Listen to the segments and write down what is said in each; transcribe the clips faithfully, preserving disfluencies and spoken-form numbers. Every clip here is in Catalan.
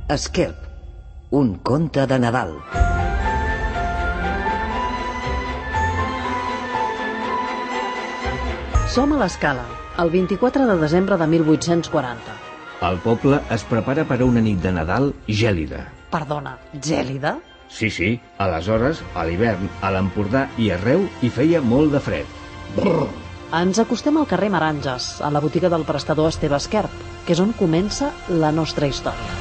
Esquerp, un conte de Nadal. Som a l'Escala, el vint-i-quatre de desembre de mil vuit-cents quaranta. El poble es prepara per a una nit de Nadal gèlida. Perdona, gèlida? Sí, sí. Aleshores, a l'hivern, a l'Empordà i arreu hi feia molt de fred. Brrr. Ens acostem al carrer Maranges, a la botiga del prestador Esteve Esquerp, que és on comença la nostra història.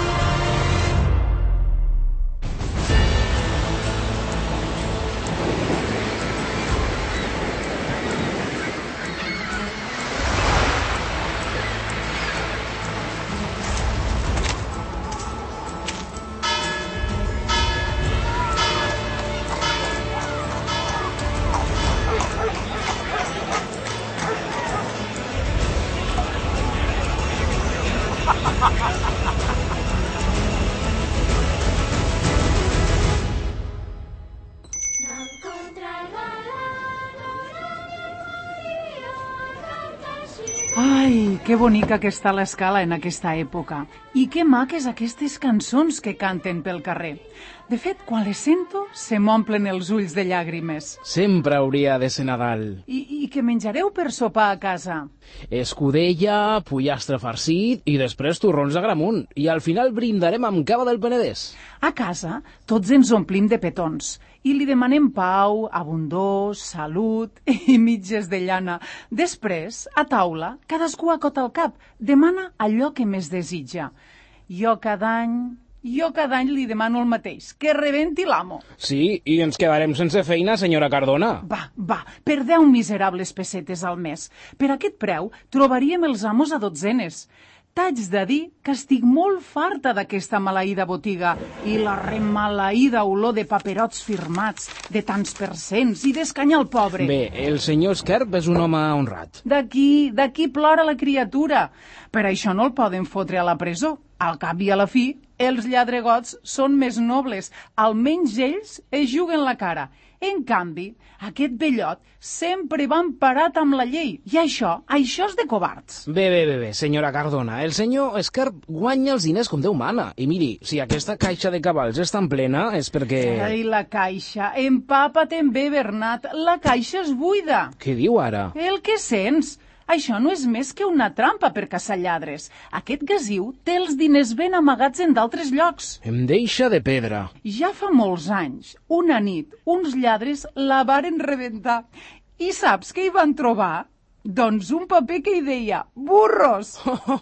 Ai, que bonica que està l'Escala en aquesta època. I que maques aquestes cançons que canten pel carrer. De fet, quan les sento, se m'omplen els ulls de llàgrimes. Sempre hauria de ser Nadal. I, i què menjareu per sopar a casa? Escudella, pollastre farcit i després torrons de gramunt. I al final brindarem amb cava del Penedès. A casa, tots ens omplim de petons i li demanem pau, abundor, salut i mitges de llana. Després, a taula, cadascú acota el cap, demana allò que més desitja. Jo cada any... Jo cada any li demano el mateix, que rebenti l'amo. Sí, i ens quedarem sense feina, senyora Cardona. Va, va, per deu miserables pessetes al mes. Per aquest preu trobaríem els amos a dotzenes. T'haig de dir que estic molt farta d'aquesta maleïda botiga i la remaleïda olor de paperots firmats, de tants percents i d'escanyar el pobre. Bé, el senyor Esquerp és un home honrat. D'aquí, d'aquí plora la criatura. Per això no el poden fotre a la presó. Al cap i a la fi, els lladregots són més nobles. Almenys ells es juguen la cara. En canvi, aquest vellot sempre va emparat amb la llei. I això, això és de covards. Bé, bé, bé, bé, senyora Cardona. El senyor Esquerp guanya els diners com Déu mana. I miri, si aquesta caixa de cavalls és tan plena és perquè... Ai, la caixa. Empapa-te'n bé, Bernat. La caixa és buida. Què diu ara? El que sents? Això no és més que una trampa per caçar lladres. Aquest gasiu té els diners ben amagats en d'altres llocs. Em deixa de pedra. Ja fa molts anys, una nit, uns lladres la varen rebentar. I saps què hi van trobar? Doncs un paper que hi deia «Burros».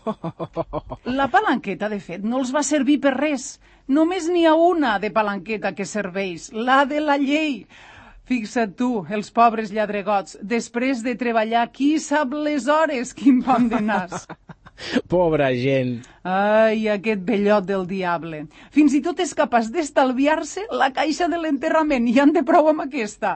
La palanqueta, de fet, no els va servir per res. Només n'hi ha una de palanqueta que serveix, la de la llei. Fixa't tu, els pobres lladregots, després de treballar qui sap les hores, quin pam de nas. Pobra gent. Ai, aquest vellot del diable. Fins i tot és capaç d'estalviar-se la caixa de l'enterrament i en té prou amb aquesta.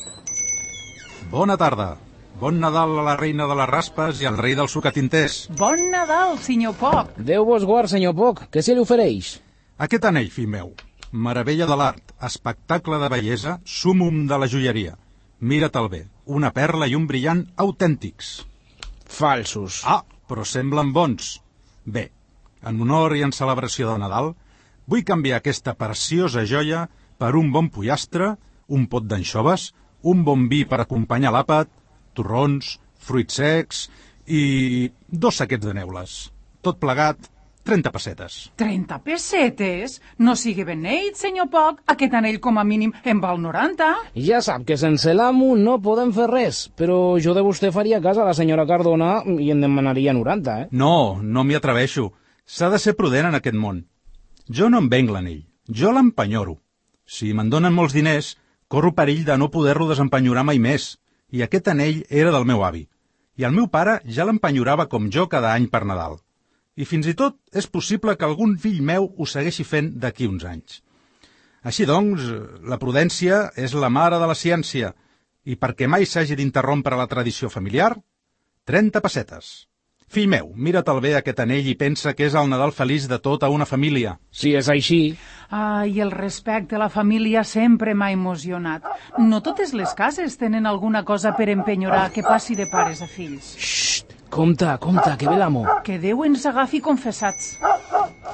Bona tarda. Bon Nadal a la reina de les raspes i al rei dels sucatinters. Bon Nadal, senyor Poc. Déu vos guard, senyor Poc. Què se li ofereix? Aquest anell, fill meu. Meravella de l'art, espectacle de bellesa, súmum de la joieria. Mira-te'l bé, una perla i un brillant autèntics. Falsos. Ah, però semblen bons. Bé, en honor i en celebració de Nadal, vull canviar aquesta preciosa joia per un bon pollastre, un pot d'anxoves, un bon vi per acompanyar l'àpat, torrons, fruits secs i dos saquets de neules. Tot plegat, trenta pessetes. trenta pessetes? No sigui beneit, senyor Poc. Aquest anell com a mínim en val noranta. Ja sap que sense l'amo no podem fer res, però jo de vostè faria cas a la senyora Cardona i en demanaria noranta, eh? No, no m'hi atreveixo. S'ha de ser prudent en aquest món. Jo no em venc l'anell, jo l'empenyoro. Si me'n donen molts diners, corro perill de no poder-lo desempenyorar mai més. I aquest anell era del meu avi. I el meu pare ja l'empenyorava com jo cada any per Nadal. I fins i tot és possible que algun fill meu ho segueixi fent d'aquí uns anys. Així doncs, la prudència és la mare de la ciència, i perquè mai s'hagi d'interrompre la tradició familiar, trenta pessetes. Fill meu, mira-te'l bé aquest anell i pensa que és el Nadal feliç de tota una família. Si és així... Ai, el respecte a la família sempre m'ha emocionat. No totes les cases tenen alguna cosa per empenyorar que passi de pares a fills. Xxt! Compte, compte, que ve l'amo. Que Déu ens agafi confessats.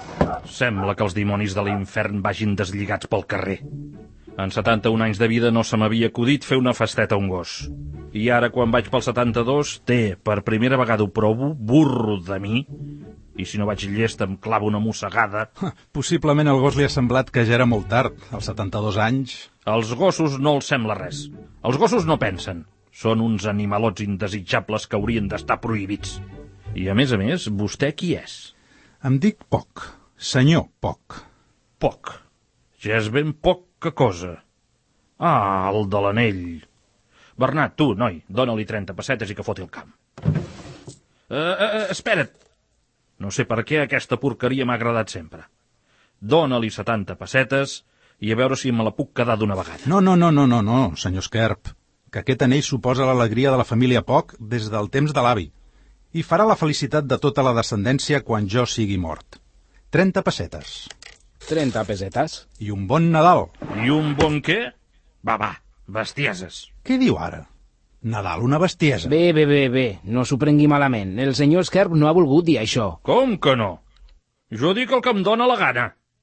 Sembla que els dimonis de l'infern vagin deslligats pel carrer. En setanta-un anys de vida no se m'havia acudit fer una festeta a un gos. I ara, quan vaig pel setanta-dos, té, per primera vegada ho provo, burro de mi, i si no vaig llest em clavo una mossegada. Possiblement el gos li ha semblat que ja era molt tard, als setanta-dos anys. Als gossos no els sembla res. Els gossos no pensen. Són uns animalots indesitjables que haurien d'estar prohibits. I a més a més, vostè qui és? Em dic Poc, senyor Poc. Poc. Ja és ben poca cosa. Ah, el de l'anell. Bernat, tu, noi, dóna-li trenta pessetes i que foti el camp. Uh, uh, espera't. No sé per què aquesta porqueria m'ha agradat sempre. Dóna-li setanta pessetes i a veure si me la puc quedar d'una vegada. No, no, no, no, no, no, senyor Esquerp, que aquest anell suposa l'alegria de la família Poc des del temps de l'avi i farà la felicitat de tota la descendència quan jo sigui mort. Trenta pessetes. Trenta pesetes? I un bon Nadal. I un bon què? Va, va, bestieses. Què diu ara? Nadal, una bestiesa. Bé, bé, bé, bé, no s'ho prengui malament. El senyor Esquerp no ha volgut dir això. Com que no? Jo dic el que em dóna la gana.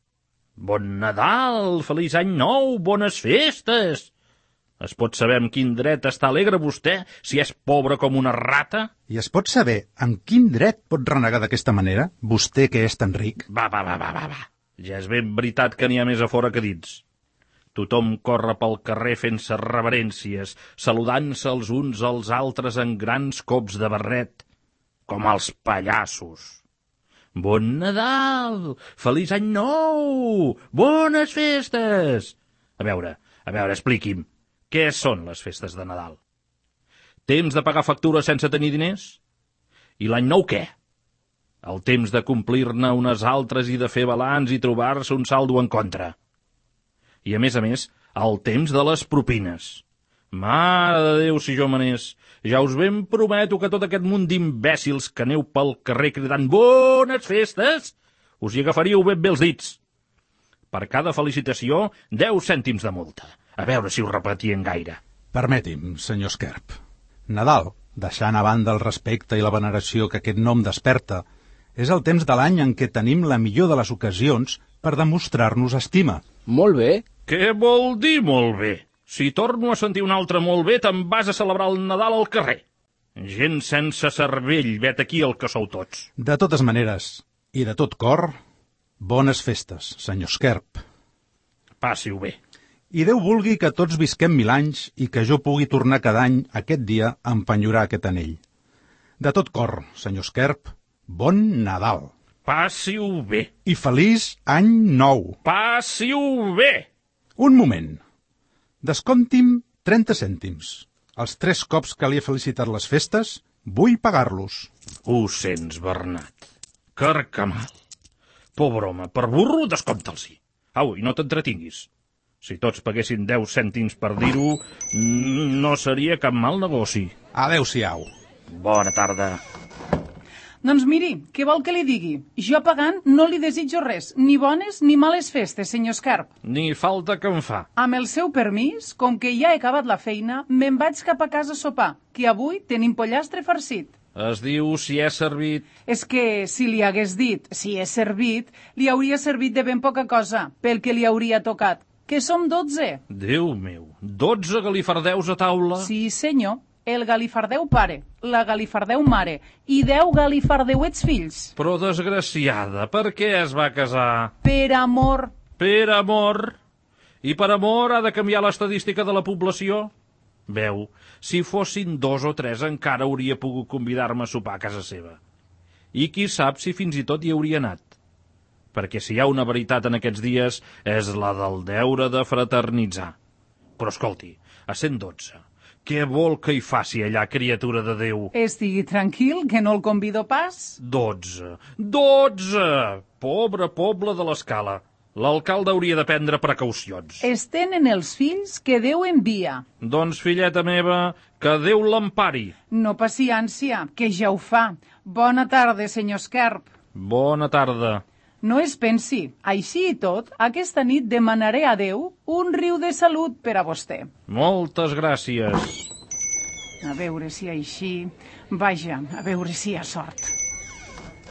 Bon Nadal, feliç any nou, bones festes. Es pot saber amb quin dret està alegre vostè, si és pobre com una rata? I es pot saber amb quin dret pot renegar d'aquesta manera, vostè que és tan ric? Va, va, va, va, va, va. Ja és ben veritat que n'hi ha més a fora que dins. Tothom corre pel carrer fent-se reverències, saludant-se els uns als altres en grans cops de barret, com els pallassos. Bon Nadal! Feliç any nou! Bones festes! A veure, a veure, expliqui'm, què són les festes de Nadal? Temps de pagar factures sense tenir diners? I l'any nou què? El temps de complir-ne unes altres i de fer balanç i trobar-se un saldo en contra. I, a més a més, el temps de les propines. Mare de Déu, si jo manés, ja us ben prometo que tot aquest munt d'imbècils que aneu pel carrer cridant bones festes, us hi agafaríeu ben bé els dits. Per cada felicitació, deu cèntims de multa. A veure si ho repetien gaire. Permeti'm, senyor Esquerp. Nadal, deixant a banda el respecte i la veneració que aquest nom desperta, és el temps de l'any en què tenim la millor de les ocasions per demostrar-nos estima. Molt bé. Què vol dir molt bé? Si torno a sentir un altre molt bé, te'n vas a celebrar el Nadal al carrer. Gent sense cervell, vet aquí el que sou tots. De totes maneres, i de tot cor, bones festes, senyor Esquerp. Passi-ho bé. I Déu vulgui que tots visquem mil anys i que jo pugui tornar cada any, aquest dia, a empenyorar aquest anell. De tot cor, senyor Esquerp, bon Nadal. Passi-ho bé. I feliç any nou. Passi-ho bé. Un moment. Descompti'm trenta cèntims. Els tres cops que li he felicitat les festes, vull pagar-los. Ho sents, Bernat. Carcamal. Pobre home, per burro, descompta'ls-hi. Au, i no t'entretinguis. Si tots paguessin deu cèntims per dir-ho, no seria cap mal negoci. Adéu-siau. Bona tarda. Doncs miri, què vol que li digui? Jo pagant no li desitjo res, ni bones ni males festes, senyor Esquerp. Ni falta que em fa. Amb el seu permís, com que ja he acabat la feina, me'n vaig cap a casa a sopar, que avui tenim pollastre farcit. Es diu si he servit... És que si li hagués dit si he servit, li hauria servit de ben poca cosa, pel que li hauria tocat, que som dotze. Déu meu, dotze galifardeus a taula? Sí, senyor. El galifardeu pare, la galifardeu mare i deu galifardeuets fills. Però, desgraciada, per què es va casar? Per amor. Per amor? I per amor ha de canviar l'estadística de la població? Veu, si fossin dos o tres encara hauria pogut convidar-me a sopar a casa seva. I qui sap si fins i tot hi hauria anat. Perquè si hi ha una veritat en aquests dies és la del deure de fraternitzar. Però escolti, a cent dotze... Què vol que hi faci allà, criatura de Déu? Estigui tranquil, que no el convido pas. Dotze. Dotze! Pobre poble de l'Escala. L'alcalde hauria de prendre precaucions. Es tenen els fills que Déu envia. Doncs, filleta meva, que Déu l'empari. No paciència, que ja ho fa. Bona tarda, senyor Esquerp. Bona tarda. No es pensi, així i tot, aquesta nit demanaré a Déu un riu de salut per a vostè. Moltes gràcies. A veure si així... Vaja, a veure si hi ha sort.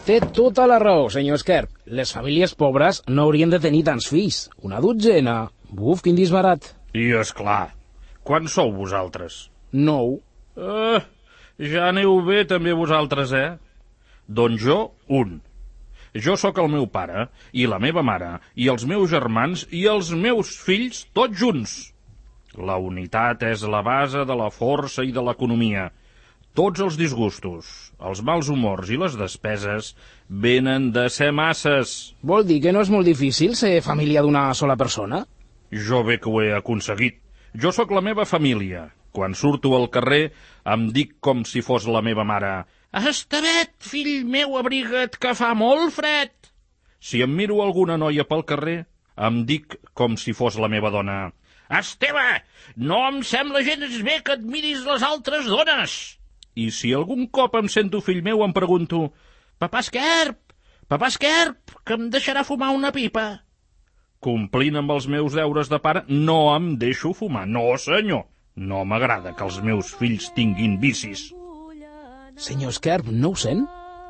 Té tota la raó, senyor Esquerp. Les famílies pobres no haurien de tenir tants fills. Una dotzena. Buf, quin disbarat. I, és clar, quants sou vosaltres? Nou. Eh, ja aneu bé també vosaltres, eh? Doncs jo, un. Jo sóc el meu pare, i la meva mare, i els meus germans, i els meus fills, tots junts. La unitat és la base de la força i de l'economia. Tots els disgustos, els mals humors i les despeses venen de ser masses. Vol dir que no és molt difícil ser família d'una sola persona? Jo bé que ho he aconseguit. Jo sóc la meva família. Quan surto al carrer em dic com si fos la meva mare. Estevet, fill meu, abriga't, que fa molt fred. Si em miro alguna noia pel carrer, em dic com si fos la meva dona. Esteve, no em sembla gens bé que et miris les altres dones. I si algun cop em sento fill meu, em pregunto: Papà Esquerp, papà Esquerp, que em deixarà fumar una pipa? Complint amb els meus deures de pare, no em deixo fumar. No, senyor. No m'agrada que els meus fills tinguin vicis. Senyor Esquerp, no ho sent?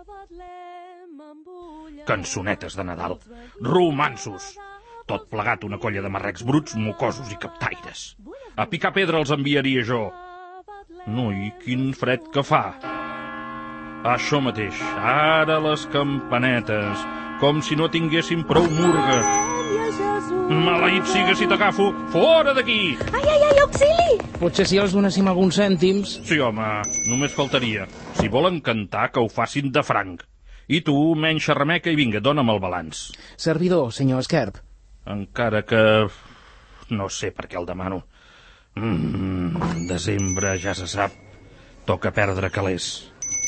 Cançonetes de Nadal, romanços, tot plegat una colla de marrecs bruts, mocosos i captaires. A picar pedra els enviaria jo. No, i quin fred que fa. Això mateix, ara les campanetes, com si no tinguessin prou murga. Maleït siga si t'agafo, fora d'aquí! Ai, ai, ai, auxili! Potser si els donéssim alguns cèntims... Sí, home, només faltaria. Si volen cantar, que ho facin de franc. I tu, menys xerrameca i vinga, dona'm el balanç. Servidor, senyor Esquerp. Encara que... no sé per què el demano. Mm, desembre, ja se sap. Toca perdre calés.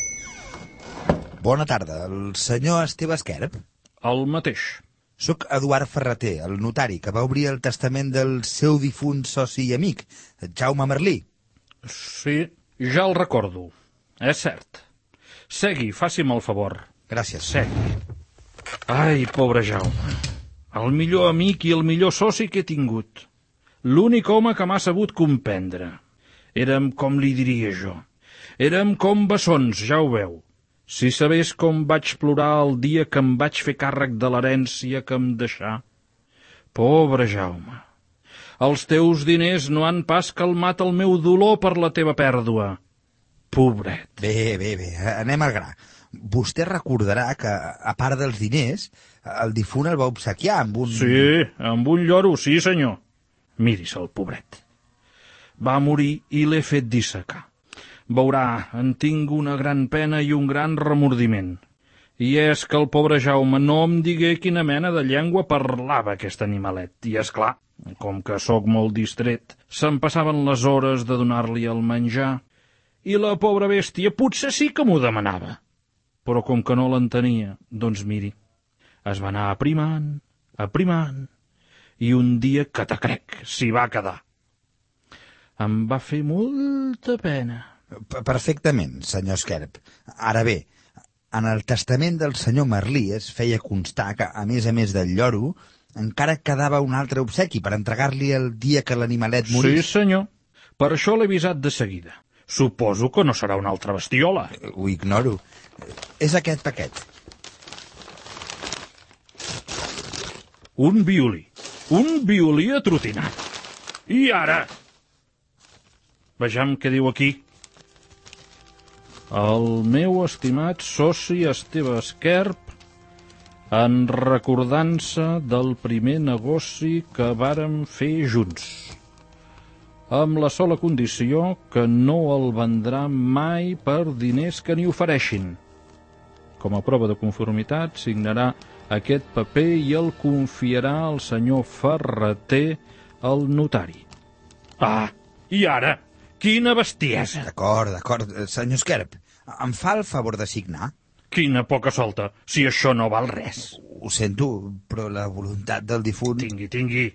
Bona tarda, el senyor Esteve Esquerp? El mateix. Soc Eduard Ferreter, el notari, que va obrir el testament del seu difunt soci i amic, Jaume Merlí. Sí, ja el recordo. És cert. Segui, faci'm el favor. Gràcies. Segui. Ai, pobre Jaume. El millor amic i el millor soci que he tingut. L'únic home que m'ha sabut comprendre. Érem, com li diria jo, érem com bessons, ja ho veu. Si sabés com vaig plorar el dia que em vaig fer càrrec de l'herència que em deixà. Pobre Jaume, els teus diners no han pas calmat el meu dolor per la teva pèrdua. Pobret. Bé, bé, bé, anem al gra. Vostè recordarà que, a part dels diners, el difunt el va obsequiar amb un... Sí, amb un lloro, sí, senyor. Miris-el, pobret. Va morir i l'he fet dissecar. Veurà, en tinc una gran pena i un gran remordiment. I és que el pobre Jaume no em digué quina mena de llengua parlava aquest animalet. I és clar, com que sóc molt distret, se'm passaven les hores de donar-li el menjar. I la pobra bèstia potser sí que m'ho demanava. Però com que no l'entenia, doncs miri, es va anar aprimant, aprimant, i un dia que te crec s'hi va quedar. Em va fer molta pena. Perfectament, senyor Esquerp. Ara bé, en el testament del senyor Merlí es feia constar que, a més a més del lloro, encara quedava un altre obsequi per entregar-li el dia que l'animalet morís. Sí, senyor. Per això l'he avisat de seguida. Suposo que no serà una altra bestiola. Ho ignoro. És aquest paquet. Un violí. Un violí atrotinat. I ara... Vejam què diu aquí. El meu estimat soci Esteve Esquerp, en recordança del primer negoci que vàrem fer junts, amb la sola condició que no el vendrà mai per diners que n'hi ofereixin. Com a prova de conformitat, signarà aquest paper i el confiarà al senyor Ferreter, el notari. Ah, i ara... Quina bestiesa! D'acord, d'acord. Senyor Esquerp, em fa el favor de signar? Quina poca solta, si això no val res. Ho sento, però la voluntat del difunt... Tingui, tingui.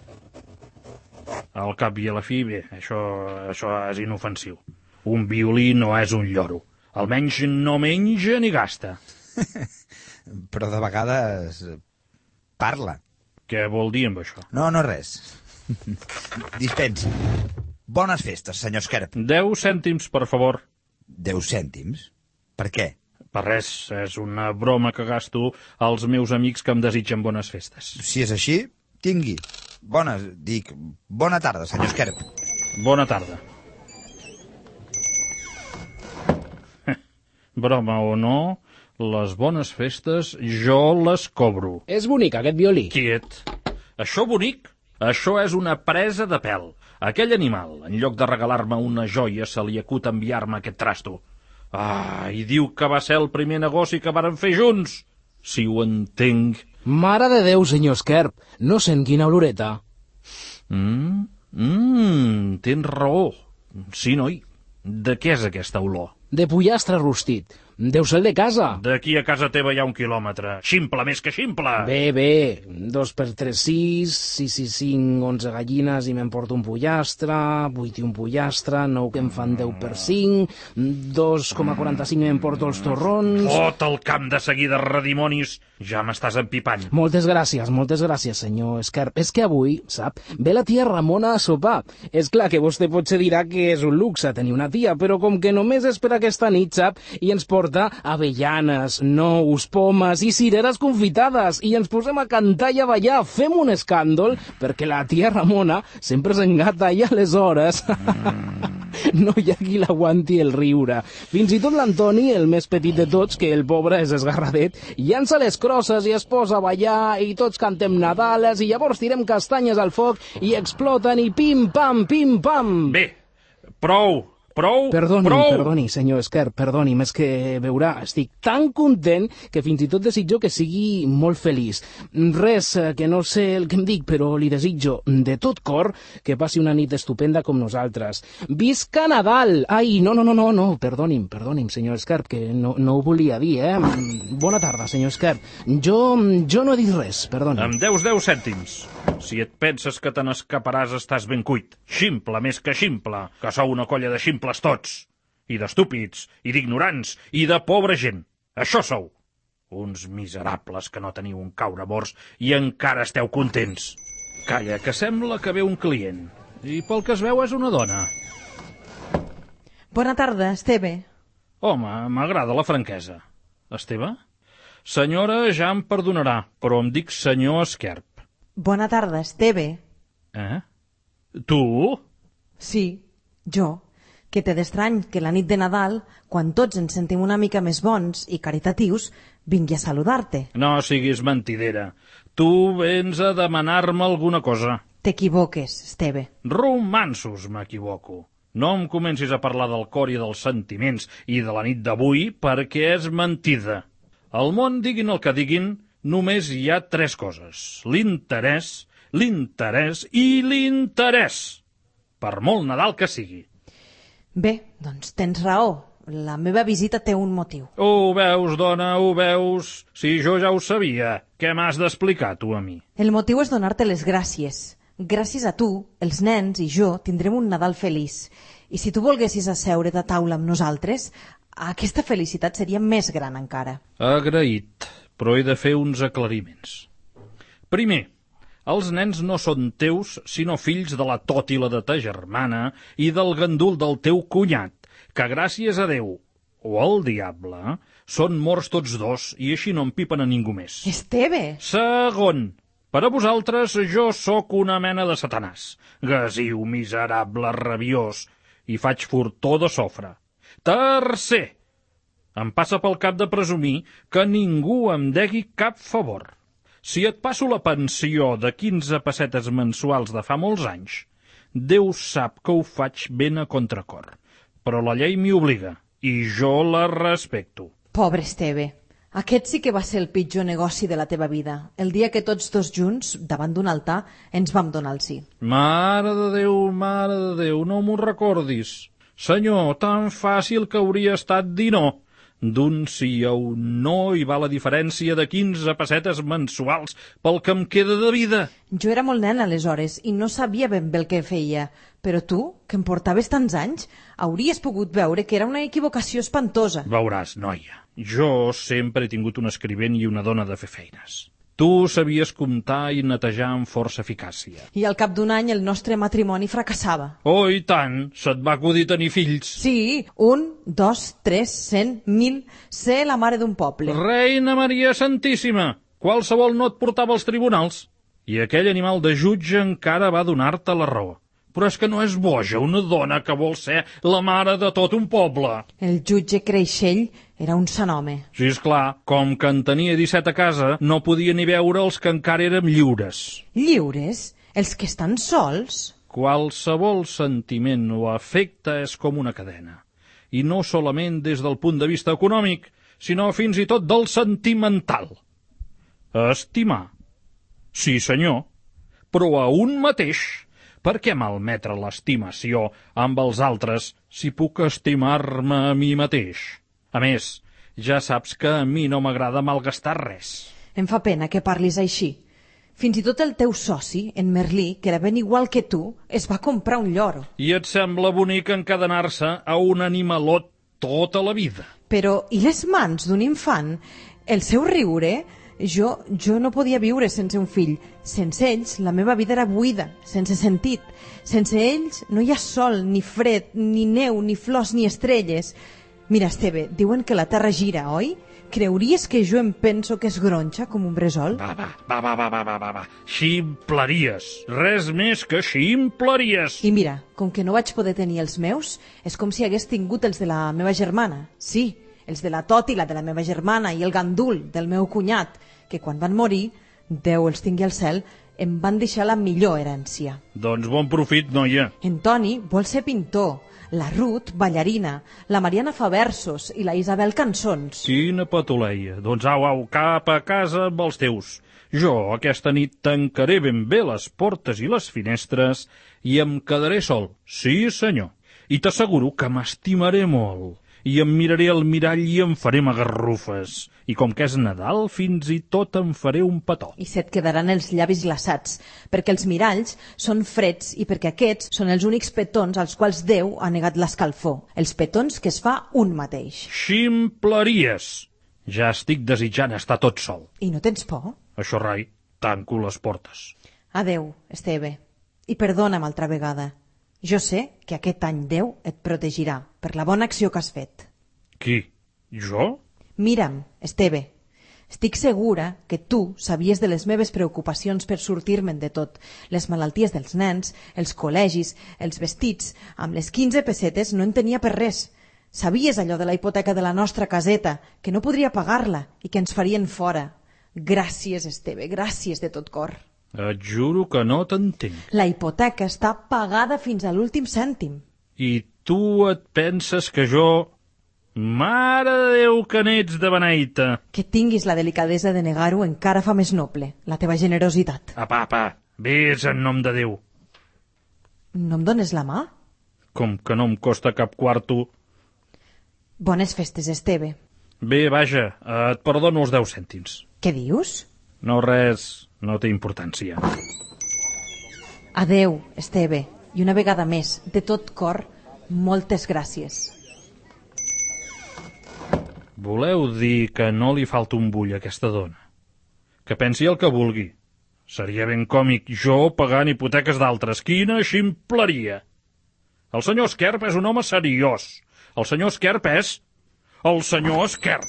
Al cap i a la fi, bé, això, això és inofensiu. Un violí no és un lloro. Almenys no menja ni gasta. Però de vegades parla. Què vol dir amb això? No, no res. Dispensi. Bones festes, senyor Esquerp. Deu cèntims, per favor. Deu cèntims? Per què? Per res, és una broma que gasto als meus amics que em desitgen bones festes. Si és així, tingui. Bona, dic, bona tarda, senyor Esquerp. Bona tarda. Broma o no, les bones festes jo les cobro. És bonic, aquest violí. Quiet. Això bonic? Això és una presa de pèl. Aquell animal, en lloc de regalar-me una joia, se li acut enviar-me aquest trasto. Ah, i diu que va ser el primer negoci que varen fer junts. Si ho entenc. Mare de Déu, senyor Esquerp, no sent quina oloreta. Mm, mm, tens raó. Sí, noi. De què és aquesta olor? De pollastre rostit. Deu ser el de casa. D'aquí a casa teva hi ha un quilòmetre. Ximple més que ximple. Bé, bé. Dos per tres, sis, sis, sis, cinc, onze gallines i m'emporto un pollastre, vuit i un pollastre, nou que em fan deu per cinc, dos coma quaranta-cinc i m'emporto els torrons... Fot el camp de seguida, redimonis. Ja m'estàs empipant. Moltes gràcies, moltes gràcies, senyor Esquerp. És que avui, sap, ve la tia Ramona a sopar. És clar que vostè potser dirà que és un luxe tenir una tia, però com que només és per aquesta nit, sap, i ens porta avellanes, nous, pomes i cireres confitades, i ens posem a cantar i a ballar, fem un escàndol, perquè la tia Ramona sempre s'engata i aleshores no hi ha qui l'aguanti el riure. Fins i tot l'Antoni, el més petit de tots, que el pobre és esgarradet, llança les crosses i es posa a ballar i tots cantem Nadales i llavors tirem castanyes al foc i exploten i pim-pam, pim-pam. Bé, prou. Prou, perdoni, prou! Perdoni, senyor Esquerp, perdoni, més que veurà, estic tan content que fins i tot desitjo que sigui molt feliç. Res, que no sé el que em dic, però li desitjo de tot cor que passi una nit estupenda com nosaltres. Visca Nadal! Ai, no, no, no, no, no, perdoni'm, perdoni'm, senyor Esquerp, que no, no ho volia dir, eh? Bona tarda, senyor Esquerp. Jo, jo no he dit res, perdoni. Em deus deu cèntims. Si et penses que te n'escaparàs, estàs ben cuit. Ximple més que ximple, que sou una colla de ximples tots. I d'estúpids, i d'ignorants, i de pobra gent. Això sou. Uns miserables que no teniu un caure morts i encara esteu contents. Calla, que sembla que ve un client. I pel que es veu és una dona. Bona tarda, Esteve. Home, m'agrada la franquesa. Esteve? Senyora, ja em perdonarà, però em dic senyor Esquerp. Bona tarda, Esteve. Eh? Tu? Sí, jo. Que té d'estrany que la nit de Nadal, quan tots ens sentim una mica més bons i caritatius, vingui a saludar-te. No siguis mentidera. Tu vens a demanar-me alguna cosa. T'equivoques, Esteve. Romansos, m'equivoco. No em comencis a parlar del cor i dels sentiments i de la nit d'avui perquè és mentida. Al món, diguin el que diguin, només hi ha tres coses. L'interès, l'interès i l'interès. Per molt Nadal que sigui. Bé, doncs tens raó. La meva visita té un motiu. Ho veus, dona, ho veus? Si jo ja ho sabia, què m'has d'explicar tu a mi? El motiu és donar-te les gràcies. Gràcies a tu, els nens i jo tindrem un Nadal feliç. I si tu volguessis asseure de taula amb nosaltres, aquesta felicitat seria més gran encara. Agraït, però he de fer uns aclariments. Primer, els nens no són teus, sinó fills de la tòtila de ta germana i del gandul del teu cunyat, que gràcies a Déu, o al diable, són morts tots dos i així no empipen a ningú més. Esteve! Segon, per a vosaltres jo sóc una mena de satanàs, gasiu, miserable, rabiós, i faig furtó de sofre. Tercer, em passa pel cap de presumir que ningú em degui cap favor. Si et passo la pensió de quinze pessetes mensuals de fa molts anys, Déu sap que ho faig ben a contracor. Però la llei m'hi obliga, i jo la respecto. Pobre Esteve, aquest sí que va ser el pitjor negoci de la teva vida, el dia que tots dos junts, davant d'un altar, ens vam donar el sí. Mare de Déu, mare de Déu, no m'ho recordis. Senyor, tan fàcil que hauria estat dir no. D'un sí a un no hi va la diferència de quinze pessetes mensuals pel que em queda de vida. Jo era molt nen aleshores i no sabia ben bé el que feia, però tu, que em portaves tants anys, hauries pogut veure que era una equivocació espantosa. Veuràs, noia, jo sempre he tingut un escrivent i una dona de fer feines. Tu sabies comptar i netejar amb força eficàcia. I al cap d'un any el nostre matrimoni fracassava. Oh, i tant! Se't va acudir tenir fills. Sí, un, dos, tres, cent, mil... Ser la mare d'un poble. Reina Maria Santíssima! Qualsevol no et portava als tribunals. I aquell animal de jutge encara va donar-te la raó. Però és que no és boja una dona que vol ser la mare de tot un poble. El jutge Creixell era un sant home. Sí, esclar, com que en tenia disset a casa, no podia ni veure els que encara érem lliures. Lliures? Els que estan sols? Qualsevol sentiment o afecte és com una cadena. I no solament des del punt de vista econòmic, sinó fins i tot del sentimental. Estimar. Sí, senyor, però a un mateix. Per què malmetre l'estimació amb els altres si puc estimar-me a mi mateix? A més, ja saps que a mi no m'agrada malgastar res. Em fa pena que parlis així. Fins i tot el teu soci, en Merlí, que era ben igual que tu, es va comprar un lloro. I et sembla bonic encadenar-se a un animalot tota la vida? Però, i les mans d'un infant? El seu riure? Jo, jo no podia viure sense un fill. Sense ells, la meva vida era buida, sense sentit. Sense ells no hi ha sol, ni fred, ni neu, ni flors, ni estrelles. Mira, Esteve, diuen que la terra gira, oi? Creuries que jo em penso que és gronxa com un bressol? Va, va, va, va, va, va, va, va, va. Ximpleries. Res més que ximpleries. I mira, com que no vaig poder tenir els meus, és com si hagués tingut els de la meva germana. Sí, els de la Toti, la de la meva germana, i el gandul del meu cunyat, que quan van morir, Déu els tingui al cel, em van deixar la millor herència. Doncs bon profit, noia. En Toni vol ser pintor, la Ruth, ballarina, la Mariana fa versos i la Isabel cançons. Quina patuleia. Doncs au, au, cap a casa amb els teus. Jo aquesta nit tancaré ben bé les portes i les finestres i em quedaré sol. Sí, senyor. I t'asseguro que m'estimaré molt. I em miraré al mirall i em faré magarrufes. I com que és Nadal, fins i tot em faré un petó. I se't quedaran els llavis glaçats, perquè els miralls són freds i perquè aquests són els únics petons als quals Déu ha negat l'escalfor. Els petons que es fa un mateix. Ximpleries! Ja estic desitjant estar tot sol. I no tens por? Això, rai, tanco les portes. Adeu, Esteve. I perdona'm altra vegada. Jo sé que aquest any Déu et protegirà per la bona acció que has fet. Qui? Jo? Mira'm, Esteve, estic segura que tu sabies de les meves preocupacions per sortir-me'n de tot. Les malalties dels nens, els col·legis, els vestits... Amb les quinze pessetes no en tenia per res. Sabies allò de la hipoteca de la nostra caseta, que no podria pagar-la i que ens farien fora. Gràcies, Esteve, gràcies de tot cor. Et juro que no t'entenc. La hipoteca està pagada fins a l'últim cèntim. I tu et penses que jo... Mare de Déu, que n'ets de beneita! Que tinguis la delicadesa de negar-ho encara fa més noble, la teva generositat. Apa, apa, vés en nom de Déu. No em dones la mà? Com que no em costa cap quarto... Bones festes, Esteve. Bé, vaja, et perdono els deu cèntims. Què dius? No, res, no té importància. Adeu, Esteve, i una vegada més, de tot cor, moltes gràcies. Voleu dir que no li falta un bull a aquesta dona? Que pensi el que vulgui. Seria ben còmic jo pagant hipoteques d'altres. Quina ximpleria! El senyor Esquerp és un home seriós. El senyor Esquerp és... el senyor Esquerp.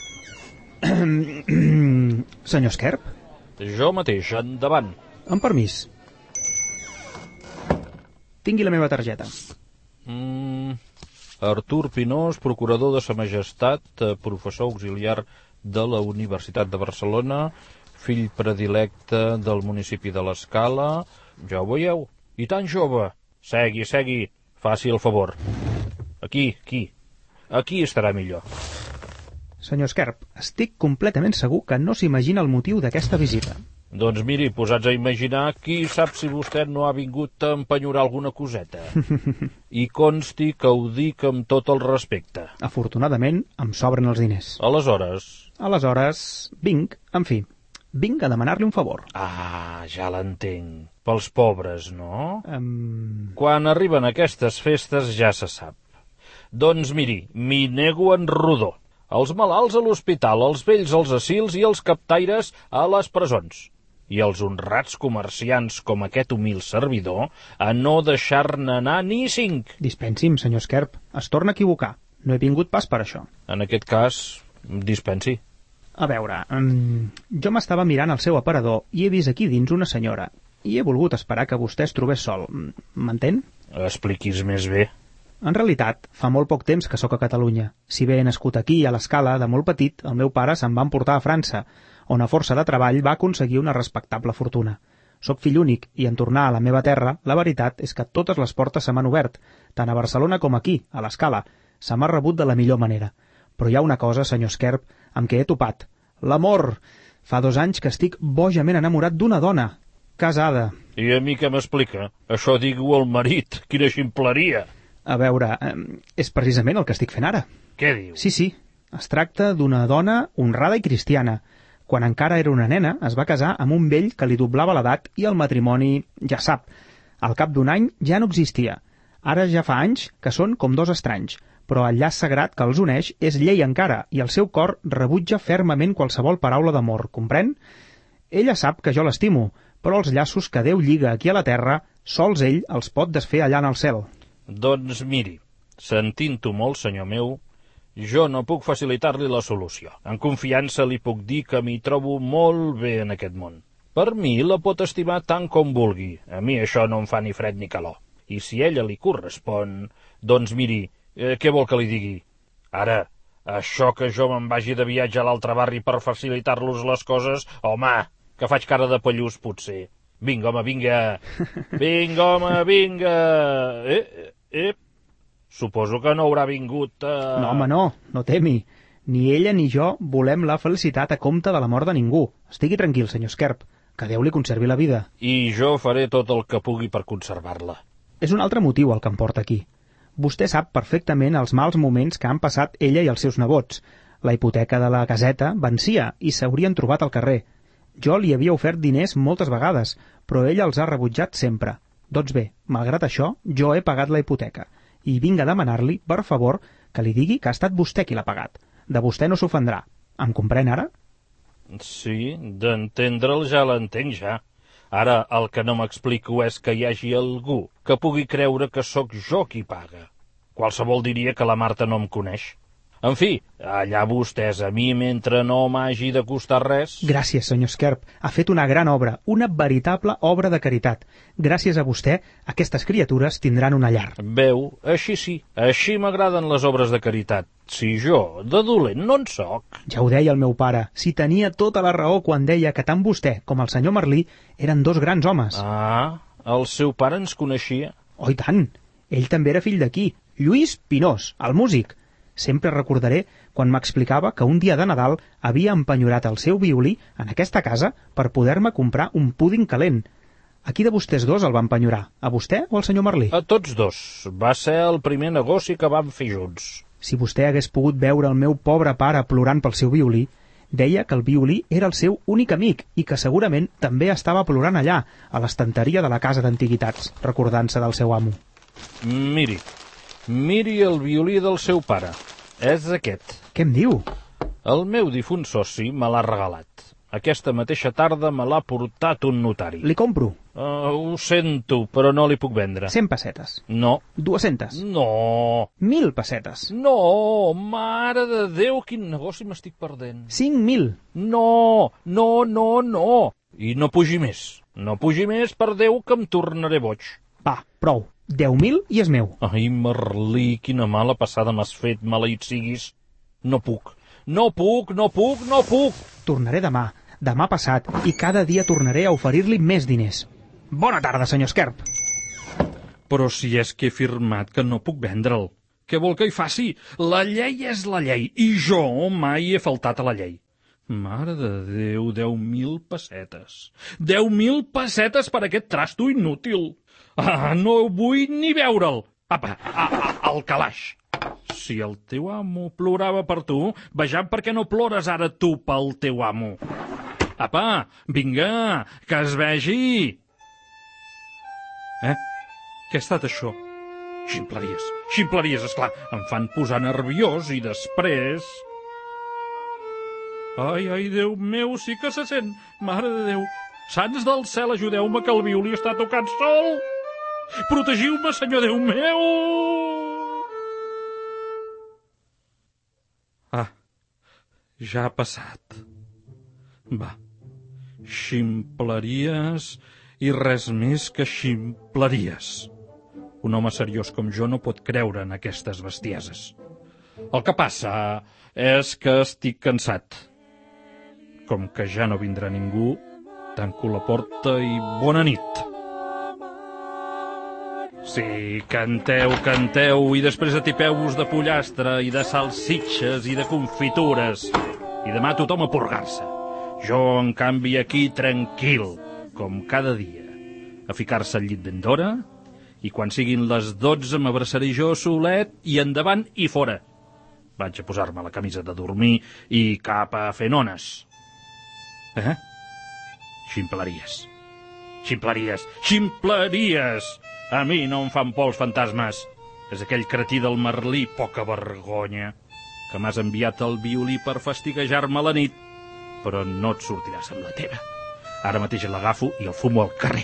Senyor Esquerp? Jo mateix, endavant. Amb permís. Tingui la meva targeta. Mm, Artur Pinós, procurador de Sa Majestat, professor auxiliar de la Universitat de Barcelona, fill predilecte del municipi de l'Escala... Ja ho veieu? I tan jove. Segui, segui. Faci el favor. Aquí, aquí. Aquí estarà millor. Senyor Esquerp, estic completament segur que no s'imagina el motiu d'aquesta visita. Doncs miri, posats a imaginar, qui sap si vostè no ha vingut a empenyorar alguna coseta. I consti que ho dic amb tot el respecte. Afortunadament, em sobren els diners. Aleshores... Aleshores, vinc, en fi, vinc a demanar-li un favor. Ah, ja l'entenc. Pels pobres, no? Um... Quan arriben aquestes festes ja se sap. Doncs miri, m'hi nego en rodó. Els malalts a l'hospital, els vells als asils i els captaires a les presons. I els honrats comerciants com aquest humil servidor a no deixar-ne anar ni cinc. Dispensi'm, senyor Esquerp, es torna a equivocar. No he vingut pas per això. En aquest cas, dispensi. A veure, um, jo m'estava mirant el seu aparador i he vist aquí dins una senyora i he volgut esperar que vostè es trobés sol. M'entén? Expliquis més bé. En realitat, fa molt poc temps que sóc a Catalunya. Si bé he nascut aquí, a l'Escala, de molt petit, el meu pare se'n va emportar a França, on a força de treball va aconseguir una respectable fortuna. Soc fill únic i en tornar a la meva terra, la veritat és que totes les portes se m'han obert, tant a Barcelona com aquí, a l'Escala. Se m'ha rebut de la millor manera. Però hi ha una cosa, senyor Esquerp, amb què he topat. L'amor! Fa dos anys que estic bojament enamorat d'una dona, casada. I a mi què m'explica? Això digue-ho al marit. Quina ximpleria! A veure, eh, és precisament el que estic fent ara. Què diu? Sí, sí. Es tracta d'una dona honrada i cristiana. Quan encara era una nena, es va casar amb un vell que li doblava l'edat i el matrimoni, ja sap, al cap d'un any ja no existia. Ara ja fa anys que són com dos estranys, però el llaç sagrat que els uneix és llei encara i el seu cor rebutja fermament qualsevol paraula d'amor, comprèn? Ella sap que jo l'estimo, però els llaços que Déu lliga aquí a la terra, sols ell els pot desfer allà en el cel. Doncs miri, sentint-ho molt, senyor meu, jo no puc facilitar-li la solució. En confiança li puc dir que m'hi trobo molt bé en aquest món. Per mi la pot estimar tant com vulgui. A mi això no em fa ni fred ni calor. I si ella li correspon, doncs miri, eh, què vol que li digui? Ara, això que jo me'n vagi de viatge a l'altre barri per facilitar-los les coses, home, que faig cara de pallús potser. Vinga, home, vinga. Vinga, home, vinga. Eh, eh, eh. Suposo que no haurà vingut a... No, home, no, no temi. Ni ella ni jo volem la felicitat a compte de la mort de ningú. Estigui tranquil, senyor Esquerp, que Déu li conservi la vida. I jo faré tot el que pugui per conservar-la. És un altre motiu el que em porta aquí. Vostè sap perfectament els mals moments que han passat ella i els seus nebots. La hipoteca de la caseta vencia i s'haurien trobat al carrer. Jo li havia ofert diners moltes vegades, però ella els ha rebutjat sempre. Doncs bé, malgrat això, jo he pagat la hipoteca. I vinc a demanar-li, per favor, que li digui que ha estat vostè qui l'ha pagat. De vostè no s'ofendrà. Em comprèn ara? Sí, d'entendre'l ja l'entenc ja. Ara el que no m'explico és que hi hagi algú que pugui creure que sóc jo qui paga. Qualsevol diria que la Marta no em coneix. En fi, allà vostès, a mi, mentre no m'hagi de costar res... Gràcies, senyor Esquerp. Ha fet una gran obra, una veritable obra de caritat. Gràcies a vostè, aquestes criatures tindran una llar. Veu, així sí, així m'agraden les obres de caritat. Si jo, de dolent, no en soc. Ja ho deia el meu pare, si tenia tota la raó quan deia que tant vostè com el senyor Merlí eren dos grans homes. Ah, el seu pare ens coneixia? Oh, i tant. Ell també era fill d'aquí, Lluís Pinós, el músic. Sempre recordaré quan m'explicava que un dia de Nadal havia empenyorat el seu violí en aquesta casa per poder-me comprar un púding calent. A qui de vostès dos el va empenyorar? A vostè o al senyor Merlí? A tots dos. Va ser el primer negoci que vam fer junts. Si vostè hagués pogut veure el meu pobre pare plorant pel seu violí, deia que el violí era el seu únic amic i que segurament també estava plorant allà, a l'estanteria de la casa d'antiguitats, recordant-se del seu amo. Miri, miri el violí del seu pare. És aquest. Què em diu? El meu difunt soci me l'ha regalat. Aquesta mateixa tarda me l'ha portat un notari. Li compro? Uh, ho sento, però no li puc vendre. Cent pessetes? No. Dues-centes? No. Mil pessetes? No, mare de Déu, quin negoci m'estic perdent. Cinc mil? No, no, no, no. I no pugi més. No pugi més, per Déu, que em tornaré boig. Va, prou. Deu mil i és meu. Ai, Merlí, quina mala passada m'has fet, maleït siguis. No puc. No puc, no puc, no puc. Tornaré demà, demà passat, i cada dia tornaré a oferir-li més diners. Bona tarda, senyor Esquerp. Però si és que he firmat que no puc vendre'l. Què vol que hi faci? La llei és la llei, i jo mai he faltat a la llei. Mare de Déu, deu mil pessetes. Deu mil pessetes per aquest trasto inútil. Ah, no vull ni veure'l. Apa, a, a, al calaix. Si el teu amo plorava per tu, vejam per què no plores ara tu pel teu amo. Apa, vinga, que es vegi. Eh? Què ha estat això? Ximpleries, ximpleries, esclar. Em fan posar nerviós i després... Ai, ai, Déu meu, sí que se sent. Mare de Déu. Sants del cel, ajudeu-me que el violí està tocant sol. Protegiu-me, senyor Déu meu. Ah, ja ha passat. Va, ximpleries i res més que ximpleries. Un home seriós com jo no pot creure en aquestes bestieses. El que passa és que estic cansat. Com que ja no vindrà ningú, tanco la porta i bona nit. Sí, canteu, canteu, i després atipeu-vos de pollastre i de salsitxes i de confitures. I demà tothom a purgar-se. Jo, en canvi, aquí tranquil, com cada dia. A ficar-se al llit ben d'hora, i quan siguin les dotze m'abraçaré jo solet i endavant i fora. Vaig a posar-me la camisa de dormir i cap a fer nones. Eh? Ximpleries. Ximpleries. Ximpleries! A mi no em fan por els fantasmes. És aquell cretí del Merlí, poca vergonya, que m'has enviat el violí per fastiguejar-me la nit, però no et sortiràs amb la teva. Ara mateix l'agafo i el fumo al carrer.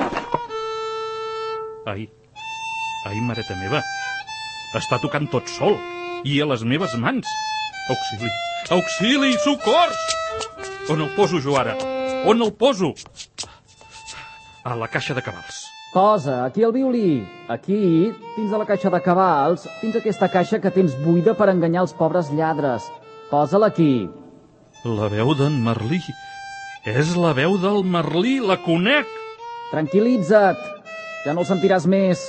Ai, ai, mareta meva, està tocant tot sol, i a les meves mans. Auxili, auxili, socors! On el poso jo ara? On el poso? A la caixa de cabals. Posa aquí el violí. Aquí, dins de la caixa de cabals, dins aquesta caixa que tens buida per enganyar els pobres lladres. Posa-la aquí. La veu d'en Merlí. És la veu del Merlí, la conec. Tranquil·litza't. Ja no el sentiràs més.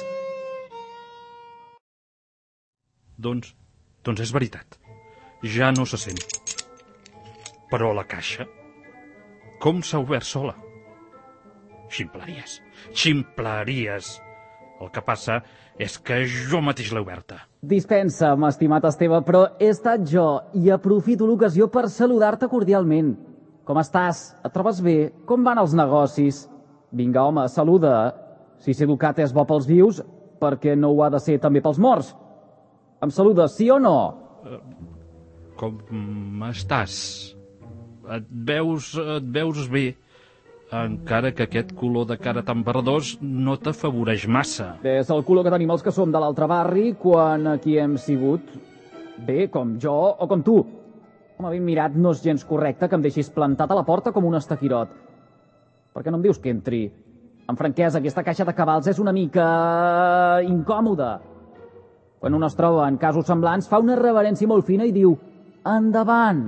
Doncs, doncs és veritat. Ja no se sent. Però la caixa, com s'ha obert sola? Ximpleries, ximpleries. El que passa és que jo mateix l'he oberta. Dispensa'm, estimat Esteve, però he estat jo i aprofito l'ocasió per saludar-te cordialment. Com estàs? Et trobes bé? Com van els negocis? Vinga, home, saluda. Si ser educat és bo pels vius, per què no ho ha de ser també pels morts? Em saludes, sí o no? Uh, com estàs? Et veus, et veus bé, encara que aquest color de cara tan verdós no t'afavoreix massa. És el color que tenim els que som de l'altre barri quan aquí hem sigut bé, com jo o com tu. Home, ben mirat, no és gens correcte que em deixis plantat a la porta com un estaquirot. Per què no em dius que entri? Amb franquesa, aquesta caixa de cabals és una mica incòmoda. Quan un es troba en casos semblants, fa una reverència molt fina i diu endavant.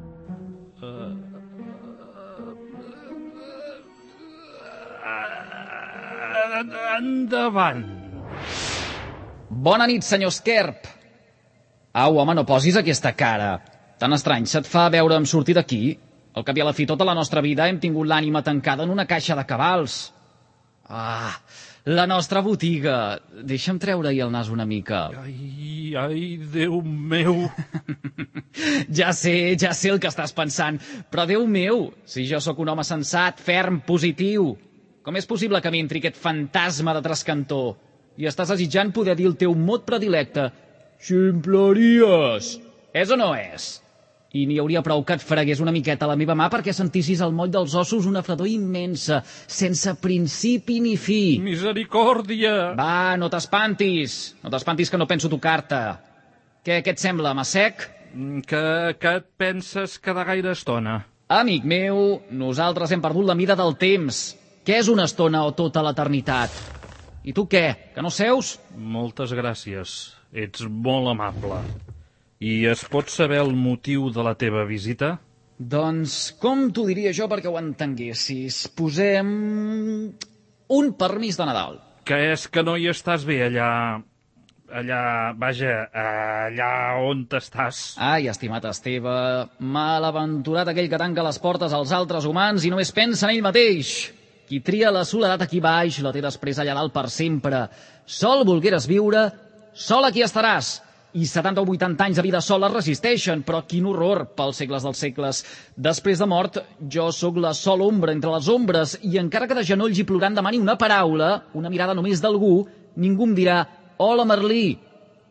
Endavant. Bona nit, senyor Esquerp. Au, home, no posis aquesta cara. Tan estrany se't fa veure'm sortir d'aquí? Al cap i a la fi, tota la nostra vida hem tingut l'ànima tancada en una caixa de cabals. Ah, la nostra botiga. Deixa'm treure-hi el nas una mica. Ai, ai, Déu meu. Ja sé, ja sé el que estàs pensant, però Déu meu, si jo sóc un home sensat, ferm, positiu, com és possible que m'entri aquest fantasma de trascantó? I estàs desitjant poder dir el teu mot predilecte. Ximpleries. És o no és? I n'hi hauria prou que et fregués una miqueta a la meva mà perquè sentissis al moll dels ossos una fredor immensa, sense principi ni fi. Misericòrdia! Va, no t'espantis. No t'espantis que no penso tocar-te. Què, què et sembla, Massec? Que, que et penses quedar gaire estona? Amic meu, nosaltres hem perdut la mida del temps. Què és una estona o tota l'eternitat? I tu què, que no seus? Moltes gràcies, ets molt amable. I es pot saber el motiu de la teva visita? Doncs, com t'ho diria jo perquè ho entenguessis? Posem un permís de Nadal. Que és que no hi estàs bé allà... allà... vaja, allà on t'estàs? Ai, estimat Esteve, malaventurat aquell que tanca les portes als altres humans i només pensa en ell mateix. Qui tria la soledat aquí baix la té després allà dalt per sempre. Sol volgueres viure, sol aquí estaràs. I setanta o vuitanta anys de vida sola resisteixen, però quin horror pels segles dels segles. Després de mort, jo sóc la sola ombra entre les ombres i encara que de genolls i plorant demani una paraula, una mirada només d'algú, ningú em dirà «Hola, Merlí».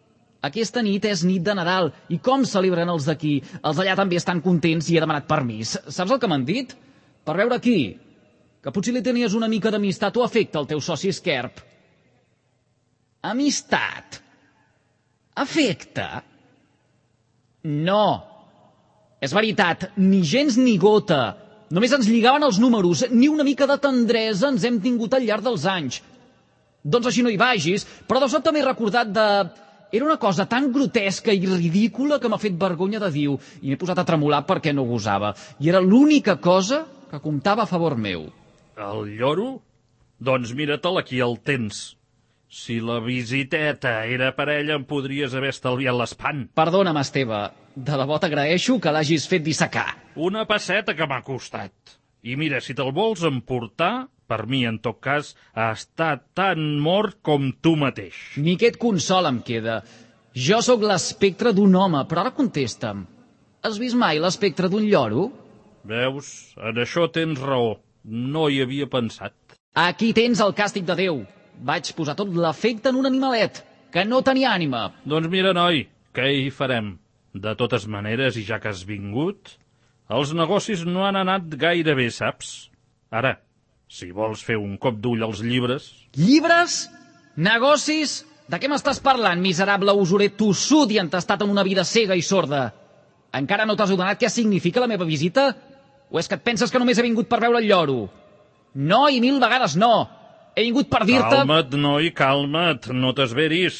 Aquesta nit és nit de Nadal. I com celebren els d'aquí? Els d'allà també estan contents i he demanat permís. Saps el que m'han dit? Per veure aquí. Que potser li tenies una mica d'amistat o afecte al teu soci Esquerp. Amistat? Afecte? No. És veritat, ni gens ni gota. Només ens lligaven els números, ni una mica de tendresa ens hem tingut al llarg dels anys. Doncs així no hi vagis, però de sobte m'he recordat de... Era una cosa tan grotesca i ridícula que m'ha fet vergonya de dir-ho i m'he posat a tremolar perquè no gosava. I era l'única cosa que comptava a favor meu. El lloro? Doncs mira-te'l, aquí el tens. Si la visiteta era per ella, em podries haver estalviat l'espant. Perdona'm, Esteve. De debò t'agraeixo que l'hagis fet dissecar. Una pesseta que m'ha costat. I mira, si te'l vols emportar, per mi, en tot cas, ha estat tan mort com tu mateix. Ni aquest consol em queda. Jo sóc l'espectre d'un home, però ara contesta'm. Has vist mai l'espectre d'un lloro? Veus, en això tens raó. No hi havia pensat. Aquí tens el càstig de Déu. Vaig posar tot l'afecte en un animalet, que no tenia ànima. Doncs mira, noi, què hi farem? De totes maneres, i ja que has vingut, els negocis no han anat gaire bé, saps? Ara, si vols fer un cop d'ull als llibres... Llibres? Negocis? De què m'estàs parlant, miserable usurer tossut i entestat en una vida cega i sorda? Encara no t'has adonat què significa la meva visita? O és que et penses que només he vingut per veure el lloro? No, i mil vegades no! He vingut per dir-te... Calma't, noi, calma't, no t'esveris.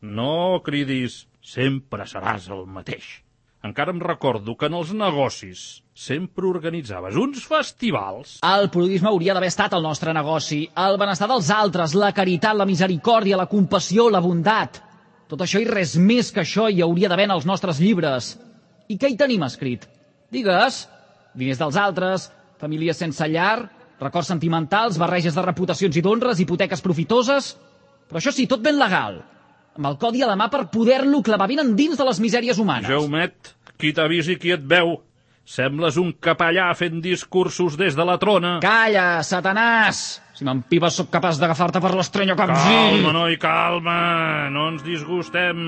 No cridis, sempre seràs el mateix. Encara em recordo que en els negocis sempre organitzaves uns festivals. El prodigisme hauria d'haver estat el nostre negoci. El benestar dels altres, la caritat, la misericòrdia, la compassió, la bondat. Tot això i res més que això hi hauria d'haver en els nostres llibres. I què hi tenim escrit? Digues, diners dels altres, famílies sense llar, records sentimentals, barreges de reputacions i d'honres, hipoteques profitoses... Però això sí, tot ben legal. Amb el codi a la mà per poder-lo clavar ben endins de les misèries humanes. Jaumet, qui t'ha vist i qui et veu? Sembles un capellà fent discursos des de la trona. Calla, Satanàs! Si m'empibes sóc capaç d'agafar-te per l'estreny o capgir. Calma, noi, calma! No ens disgustem.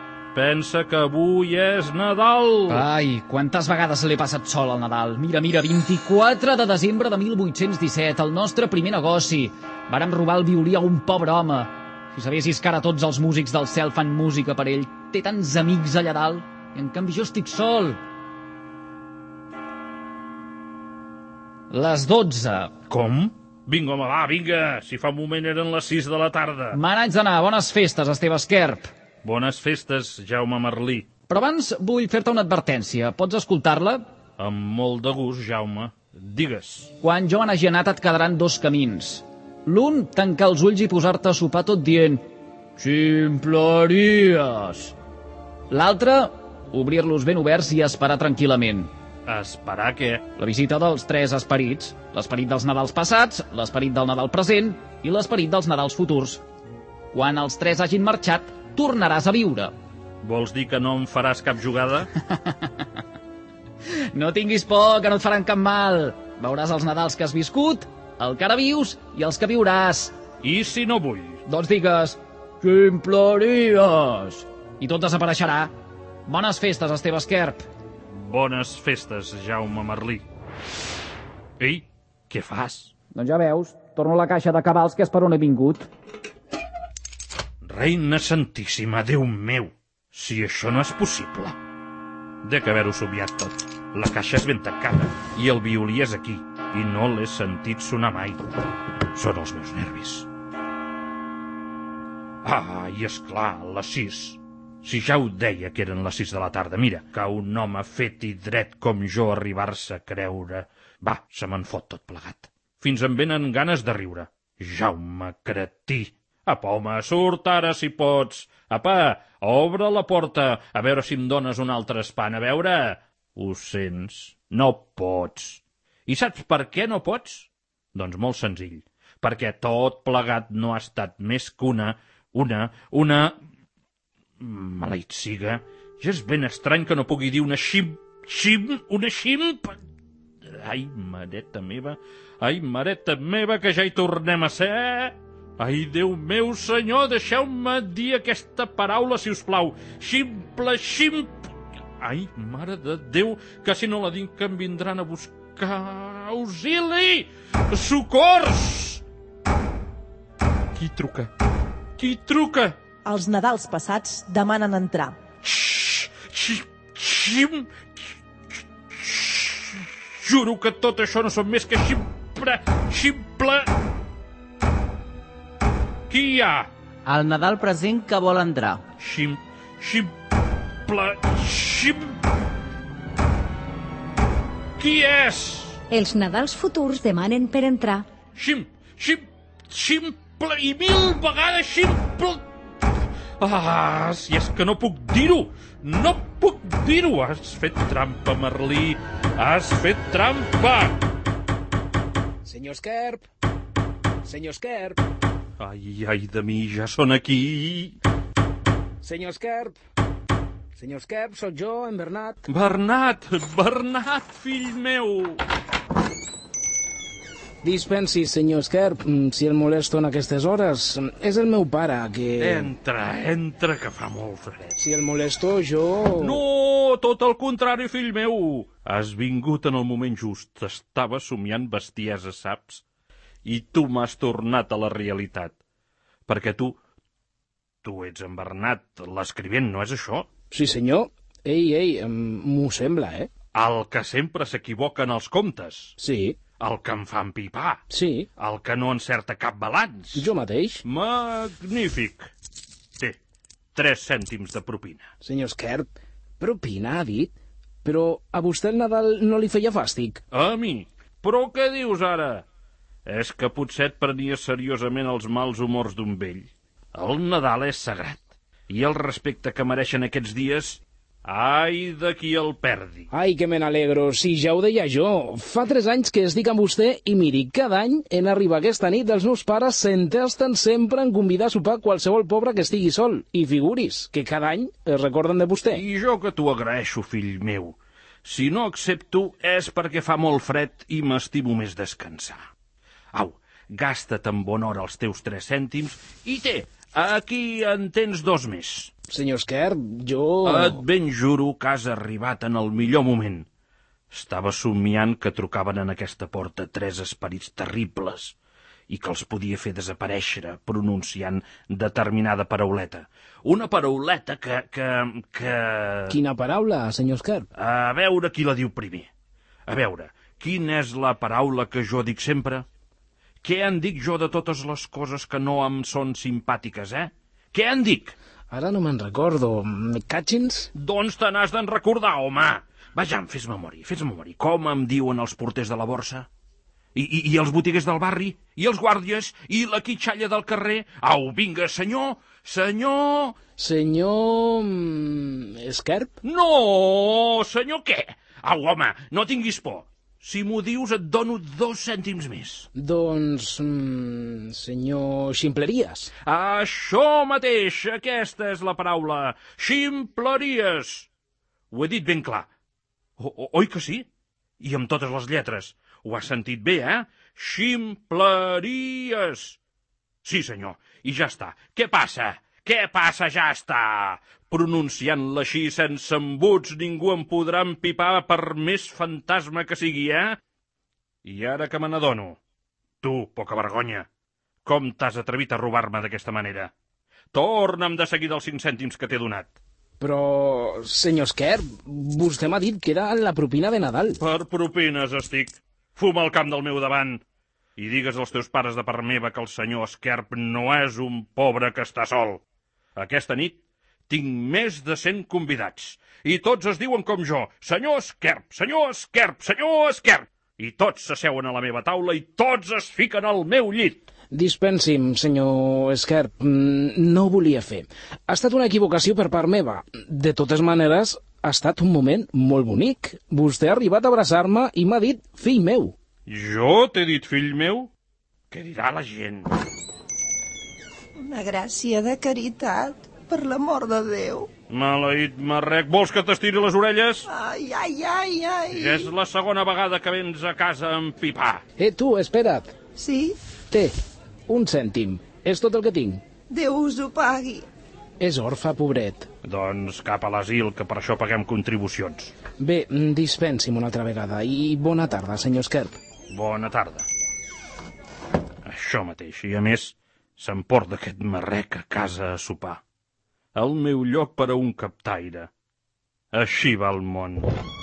Pensa que avui és Nadal. Ai, quantes vegades l'he passat sol al Nadal. Mira, mira, vint-i-quatre de desembre de mil vuit-cents disset, el nostre primer negoci. Vàrem robar el violí a un pobre home. Si sabessis que ara tots els músics del cel fan música per ell. Té tants amics allà dalt, i en canvi jo estic sol. Les dotze. Com? Vinga, home, va, vinga. Si fa un moment eren les sis de la tarda. Me n'haig d'anar. Bones festes, Esteve Esquerp. Bones festes, Jaume Merlí. Però abans vull fer-te una advertència. Pots escoltar-la? Amb molt de gust, Jaume. Digues. Quan jo me n'hagi anat et quedaran dos camins. L'un, tancar els ulls i posar-te a sopar tot dient ximpleries. L'altre, obrir-los ben oberts i esperar tranquil·lament. Esperar què? La visita dels tres esperits. L'esperit dels Nadals passats, l'esperit del Nadal present i l'esperit dels Nadals futurs. Quan els tres hagin marxat, tornaràs a viure. Vols dir que no em faràs cap jugada? No tinguis por, que no et faran cap mal. Veuràs els Nadals que has viscut, el que ara vius i els que viuràs. I si no vull? Doncs digues ximpleries i tot desapareixerà. Bones festes, Esteve Esquerp. Bones festes, Jaume Merlí. Ei, què fas? Doncs ja veus, torno a la caixa de cabals que és per on he vingut. Reina Santíssima, Déu meu, si això no és possible. Dec haver-ho somiat tot. La caixa és ben tancada i el violí és aquí i no l'he sentit sonar mai. Són els meus nervis. Ah, i és clar, les sis. Si ja ho deia que eren les sis de la tarda, mira, que un home fet i dret com jo arribar-se a creure... Va, se me'n fot tot plegat. Fins em venen ganes de riure. Jaume, cretí. Apa, home, surt ara si pots. Apa, obre la porta, a veure si em dones un altre espant, a veure... Ho sents? No pots. I saps per què no pots? Doncs molt senzill. Perquè tot plegat no ha estat més que una... Una... Una... Maleït siga. Ja és ben estrany que no pugui dir una xim... Xim... Una ximp... Ai, mareta meva... Ai, mareta meva, que ja hi tornem a ser... Ai, Déu meu, senyor, deixeu-me dir aquesta paraula, si us plau. Ximple, ximple... Ai, mare de Déu, que si no la dic que em vindran a buscar... Auxili! Socors! Qui truca? Qui truca? Els Nadals passats demanen entrar. Xim... Xim... Juro que tot això no són més que ximple... Ximple... Qui hi ha? El Nadal present que vol entrar. Xim... Ximple... Xim... Qui és? Els Nadals futurs demanen per entrar. Xim... Xim... Ximple i mil vegades ximple... Ah, si és que no puc dir-ho! No puc dir-ho! Has fet trampa, Merlí! Has fet trampa! Senyor Esquerp! Senyor Esquerp! Ai, ai de mi, ja són aquí! Senyor Esquerp! Senyor Esquerp, sóc jo, en Bernat. Bernat! Bernat, fill meu! Dispensi, senyor Esquerp, si el molesto en aquestes hores. És el meu pare, que... Entra, entra, que fa molt fred. Si el molesto, jo... No, tot el contrari, fill meu. Has vingut en el moment just. Estava somiant bestieses, saps? I tu m'has tornat a la realitat. Perquè tu... Tu ets en Bernat, l'escrivent, no és això? Sí, senyor. Ei, ei, m'ho sembla, eh? El que sempre s'equivoca en els comptes. Sí. El que em fa empipar. Sí. El que no encerta cap balanç. Jo mateix. Magnífic. Té, tres cèntims de propina. Senyor Esquerp, propina, ha dit? Però a vostè el Nadal no li feia fàstic? A mi? Però què dius ara? És que potser et prenies seriosament els mals humors d'un vell. El Nadal és sagrat. I el respecte que mereixen aquests dies... Ai, de qui el perdi. Ai, que me n'alegro, si ja ho deia jo. Fa tres anys que estic amb vostè i miri, cada any en arribar aquesta nit els meus pares s'entesten sempre en convidar a sopar qualsevol pobre que estigui sol. I figuris, que cada any es recorden de vostè. I jo que t'ho agraeixo, fill meu. Si no accepto és perquè fa molt fred i m'estimo més descansar. Au, gasta't en bona hora els teus tres cèntims i té, aquí en tens dos més. Senyor Esquerp, jo... Et ben juro que has arribat en el millor moment. Estava somiant que trucaven en aquesta porta tres esperits terribles i que els podia fer desaparèixer pronunciant determinada parauleta. Una parauleta que... que... que... Quina paraula, senyor Esquerp? A veure qui la diu primer. A veure, quina és la paraula que jo dic sempre? Què en dic jo de totes les coses que no em són simpàtiques, eh? Què en dic? Ara no me'n recordo. Catxins? Doncs te n'has d'en recordar, home. Vaja, fes memòria, fes memòria. Com em diuen els porters de la borsa? I, i, i els botiguers del barri? I els guàrdies? I la quitxalla del carrer? Au, vinga, senyor! Senyor... Senyor... Esquerp? No, senyor què? Au, home, no tinguis por. Si m'ho dius et dono dos cèntims més. Doncs... Mm, senyor Ximpleries. Això mateix, aquesta és la paraula. Ximpleries. Ho he dit ben clar. O, o, oi que sí? I amb totes les lletres. Ho has sentit bé, eh? Ximpleries. Sí, senyor, i ja està. Què passa? Què passa? Ja està. Pronunciant-la així sense embuts ningú em podrà empipar per més fantasma que sigui, eh? I ara que me n'adono, tu, poca vergonya, com t'has atrevit a robar-me d'aquesta manera? Torna'm de seguida els cinc cèntims que t'he donat. Però, senyor Esquerp, vostè m'ha dit que era la propina de Nadal. Per propines estic. Fuma al camp del meu davant. I digues als teus pares de part meva que el senyor Esquerp no és un pobre que està sol. Aquesta nit tinc més de cent convidats, i tots es diuen com jo, senyor Esquerp, senyor Esquerp, senyor Esquerp, i tots s'asseuen a la meva taula i tots es fiquen al meu llit. Dispensi'm, senyor Esquerp, no ho volia fer. Ha estat una equivocació per part meva. De totes maneres, ha estat un moment molt bonic. Vostè ha arribat a abraçar-me i m'ha dit fill meu. Jo t'he dit fill meu? Què dirà la gent? Una gràcia de caritat, per l'amor de Déu. Maleït marrec, vols que t'estiri les orelles? Ai, ai, ai, ai. Ja és la segona vegada que vens a casa a empipar. Eh, tu, espera't. Sí? Té, un cèntim. És tot el que tinc. Déu us ho pagui. És orfe, pobret. Doncs cap a l'asil, que per això paguem contribucions. Bé, dispensi'm una altra vegada. I bona tarda, senyor Esquerp. Bona tarda. Això mateix. I a més, s'emporta aquest marrec a casa a sopar. El meu lloc per a un captaire. Així va el món.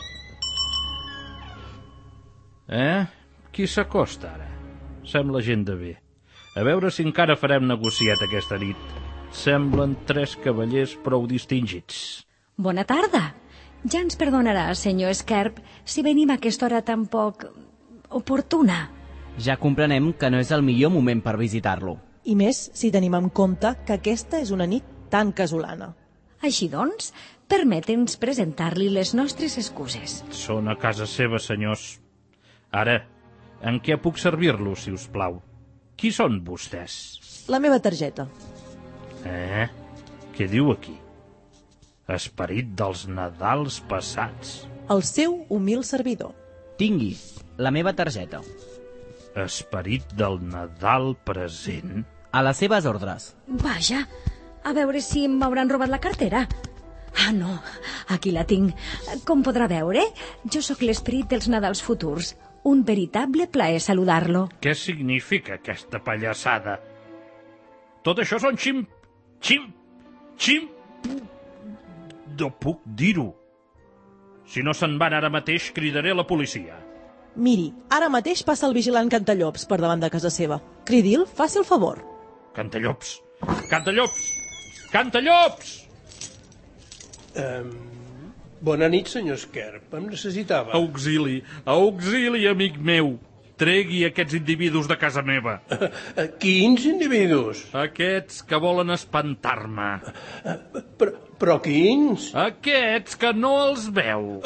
Eh? Qui s'acosta ara? Sembla gent de bé. A veure si encara farem negociat aquesta nit. Semblen tres cavallers prou distingits. Bona tarda. Ja ens perdonarà, senyor Esquerp, si venim a aquesta hora tan poc oportuna. Ja comprenem que no és el millor moment per visitar-lo. I més si tenim en compte que aquesta és una nit tan casolana. Així doncs, permete'ns presentar-li les nostres excuses. Són a casa seva, senyors. Ara, en què puc servir-lo, si us plau? Qui són vostès? La meva targeta. Eh? Què diu aquí? Esperit dels Nadals passats. El seu humil servidor. Tingui, la meva targeta. Esperit del Nadal present? A les seves ordres. Vaja, a veure si m'hauran robat la cartera. Ah, no, aquí la tinc. Com podrà veure, jo sóc l'esperit dels Nadals futurs. Un veritable plaer saludar-lo. Què significa aquesta pallassada? Tot això són ximp... ximp... ximp... No puc dir-ho. Si no se'n van ara mateix, cridaré la policia. Miri, ara mateix passa el vigilant Cantallops per davant de casa seva. Cridi'l, faci el favor. Cantallops! Cantallops! Cantallops! Um, bona nit, senyor Esquerp. Em necessitava. Auxili, auxili, amic meu. Tregui aquests individus de casa meva. Quins individus? Aquests que volen espantar-me. Però, però quins? Aquests que no els veu.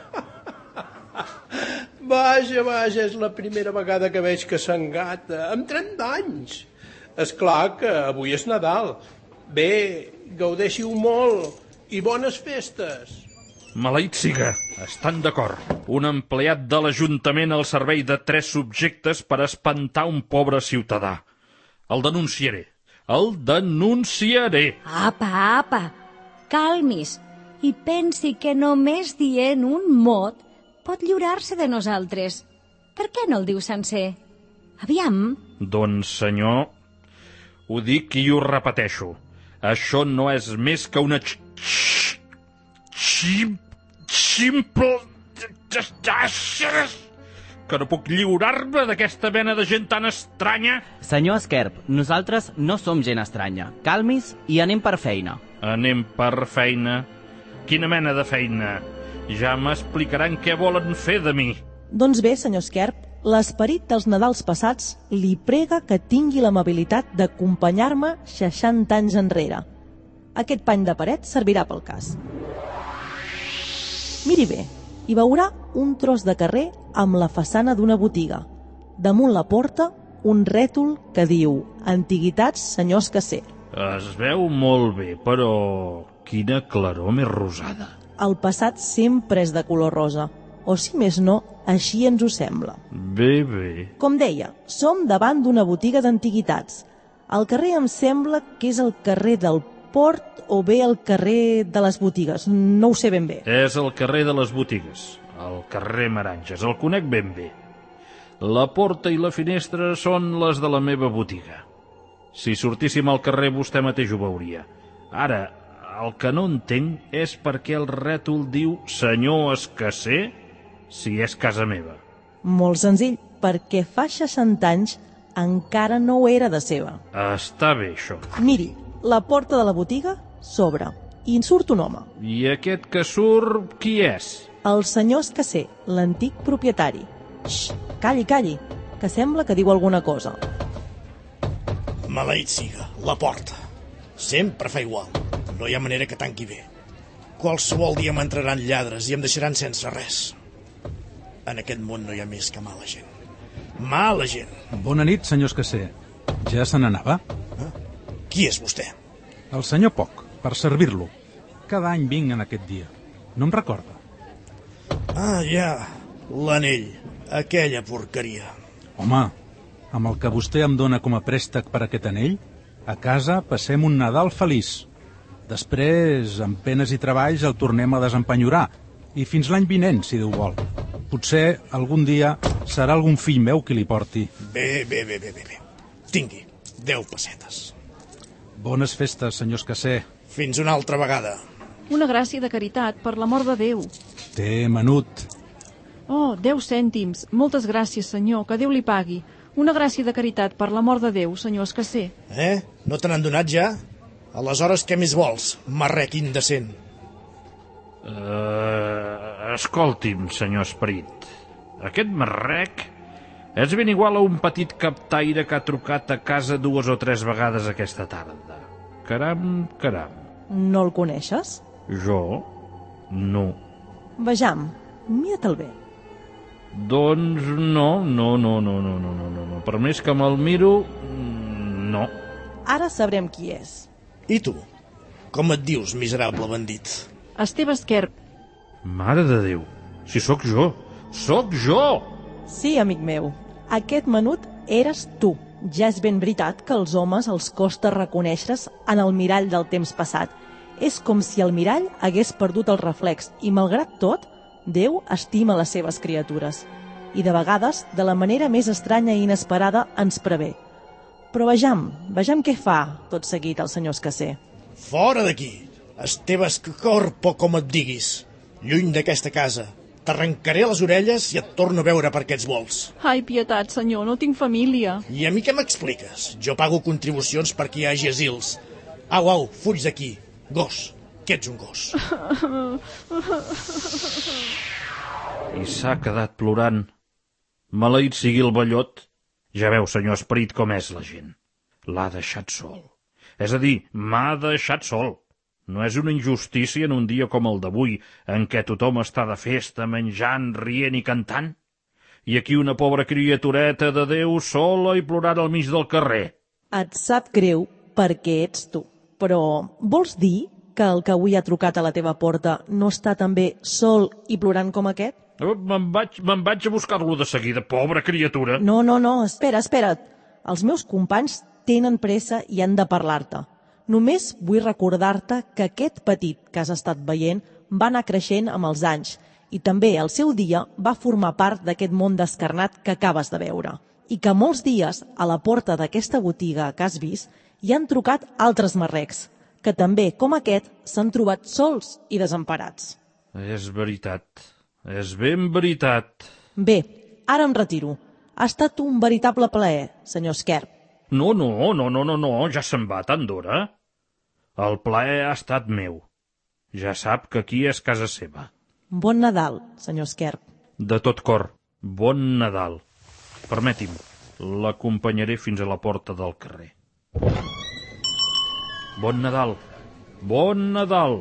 Vaja, vaja, és la primera vegada que veig que s'engata. Amb trenta anys. És clar que avui és Nadal. Bé, gaudeixi-ho molt i bones festes. Maleït siga, estan d'acord. Un empleat de l'Ajuntament al servei de tres subjectes per espantar un pobre ciutadà. El denunciaré. El denunciaré. Apa, apa, calmis i pensi que només dient un mot pot lliurar-se de nosaltres. Per què no el diu sencer? Aviam. Doncs, senyor, ho dic i ho repeteixo. Això no és més que una... ximple... que no puc lliurar-me d'aquesta mena de gent tan estranya. Senyor Esquerp, nosaltres no som gent estranya. Calmis i anem per feina. Anem per feina? Quina mena de feina? Ja m'explicaran què volen fer de mi. Doncs bé, senyor Esquerp, l'esperit dels Nadals passats li prega que tingui l'amabilitat d'acompanyar-me seixanta anys enrere. Aquest pany de paret servirà pel cas. Miri bé, hi veurà un tros de carrer amb la façana d'una botiga. Damunt la porta, un rètol que diu Antiguitats senyor Escasser. Es veu molt bé, però quina claror més rosada. El passat sempre és de color rosa, o si més no, així ens ho sembla. Bé, bé. Com deia, som davant d'una botiga d'antiguitats. El carrer em sembla que és el carrer del Port o bé el carrer de les botigues, no ho sé ben bé. És el carrer de les botigues, el carrer Maranges, el conec ben bé. La porta i la finestra són les de la meva botiga. Si sortíssim al carrer vostè mateix ho veuria. Ara, el que no entenc és per què el rètol diu senyor Escasser si és casa meva. Molt senzill, perquè fa seixanta anys encara no ho era de seva. Està bé, això. Miri, la porta de la botiga s'obre i en surt un home. I aquest que surt, qui és? El senyor Escasser, l'antic propietari. Xxt, calli, calli, que sembla que diu alguna cosa. Maleït siga, la porta. Sempre fa igual. No hi ha manera que tanqui bé. Qualsevol dia m'entraran lladres i em deixaran sense res. En aquest món no hi ha més que mala gent. Mala gent. Bona nit, senyor Escasser. Ja se n'anava? Eh? Qui és vostè? El senyor Poc, per servir-lo. Cada any vinc en aquest dia. No em recorda? Ah, ja. L'anell. Aquella porqueria. Home, amb el que vostè em dona com a préstec per aquest anell, A casa passem un Nadal feliç. Després, amb penes i treballs, el tornem a desempenyorar. I fins l'any vinent, si Déu vol. Potser algun dia serà algun fill meu qui li porti. Bé, bé, bé, bé, bé. bé. Tingui, deu pessetes. Bones festes, senyor Escasser. Fins una altra vegada. Una gràcia de caritat, per l'amor de Déu. Té, menut. Oh, deu cèntims. Moltes gràcies, senyor, que Déu li pagui. Una gràcia de caritat, per l'amor de Déu, senyor Escasser. Eh? No te n'han donat ja? Aleshores, què més vols, marrec indecent? Uh, escolti'm, senyor Esperit. Aquest marrec és ben igual a un petit captaire que ha trucat a casa dues o tres vegades aquesta tarda. Caram, caram. No el coneixes? Jo? No. Vejam, mira-te'l bé. Doncs no, no, no, no, no, no, no, no. Per més que me'l miro, no. Ara sabrem qui és. I tu? Com et dius, miserable bandit? Esteve Esquerp. Mare de Déu, si sóc jo, sóc jo! Sí, amic meu, aquest menut eres tu. Ja és ben veritat que als homes els costa reconèixer-se en el mirall del temps passat. És com si el mirall hagués perdut el reflex i, malgrat tot, Déu estima les seves criatures. I de vegades, de la manera més estranya i inesperada, ens prevé. Però vejam, vejam què fa, tot seguit, el senyor Escasser. Fora d'aquí! Esteves Corpo, com et diguis. Lluny d'aquesta casa. T'arrencaré les orelles i et torno a veure per aquests vols. Ai, pietat, senyor, no tinc família. I a mi què m'expliques? Jo pago contribucions perquè hi hagi asils. Au, au, fuig d'aquí. Gos, que ets un gos. I s'ha quedat plorant. Maleït sigui el ballot. Ja veu, senyor Esperit, com és la gent. L'ha deixat sol. És a dir, m'ha deixat sol. No és una injustícia en un dia com el d'avui, en què tothom està de festa, menjant, rient i cantant? I aquí una pobra criatureta de Déu sola i plorant al mig del carrer. Et sap greu perquè ets tu. Però vols dir que el que avui ha trucat a la teva porta no està també sol i plorant com aquest? Me'n vaig, me'n vaig a buscar-lo de seguida, pobra criatura. No, no, no, espera, espera't. Els meus companys tenen pressa i han de parlar-te. Només vull recordar-te que aquest petit que has estat veient va anar creixent amb els anys i també el seu dia va formar part d'aquest món descarnat que acabes de veure. I que molts dies, a la porta d'aquesta botiga que has vist, hi han trucat altres marrecs, que també, com aquest, s'han trobat sols i desemparats. És veritat. És ben veritat. Bé, ara em retiro. Ha estat un veritable plaer, senyor Esquerp. No, no, no, no, no, no, ja se'n va tant d'hora. El plaer ha estat meu. Ja sap que aquí és casa seva. Bon Nadal, senyor Esquerp. De tot cor, bon Nadal. Permeti'm, l'acompanyaré fins a la porta del carrer. Bon Nadal, bon Nadal.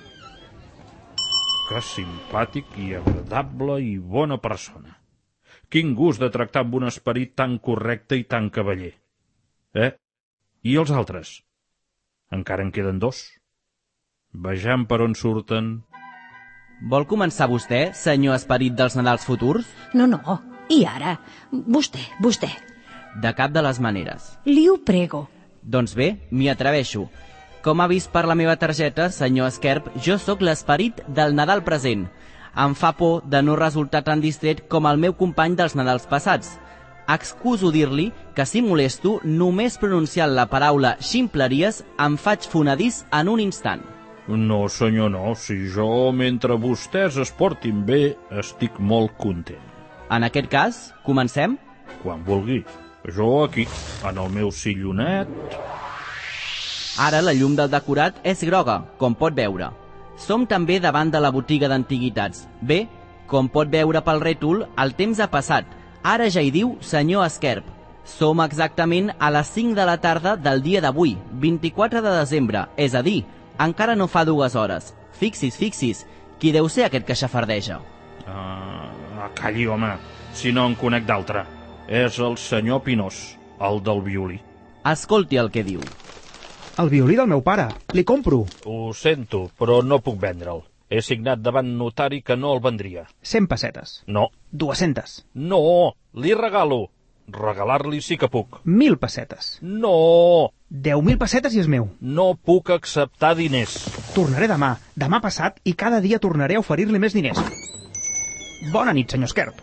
Que simpàtic i agradable i bona persona. Quin gust de tractar amb un esperit tan correcte i tan cavaller. Eh? I els altres? Encara en queden dos. Vejam per on surten. Vol començar vostè, senyor Esperit dels Nadals futurs? No, no. I ara? Vostè, vostè. De cap de les maneres. Li ho prego. Doncs bé, m'hi atreveixo. Com ha vist per la meva targeta, senyor Esquerp, jo sóc l'esperit del Nadal present. Em fa por de no resultar tan distret com el meu company dels Nadals passats. Excuso dir-li que si molesto, només pronunciant la paraula ximpleries em faig fonedís en un instant. No, senyor, no. Si jo, mentre vostès es portin bé, estic molt content. En aquest cas, comencem? Quan vulgui. Jo aquí, en el meu sillonet... Ara la llum del decorat és groga, com pot veure. Som també davant de la botiga d'antiguitats. Bé, com pot veure pel rètol, el temps ha passat. Ara ja hi diu senyor Esquerp. Som exactament a les cinc de la tarda del dia d'avui, vint-i-quatre de desembre, és a dir, encara no fa dues hores. Fixis, fixis, qui deu ser aquest que xafardeja? Uh, calli, home, si no en conec d'altre. És el senyor Pinós, el del violí. Escolti el que diu. El violí del meu pare. Li compro. Ho sento, però no puc vendre'l. He signat davant notari que no el vendria. Cent pessetes. No. Dues-centes. No, li regalo. Regalar-li sí que puc. Mil pessetes. No! Deu mil pessetes i és meu. No puc acceptar diners. Tornaré demà, demà passat, i cada dia tornaré a oferir-li més diners. Bona nit, senyor Esquerp.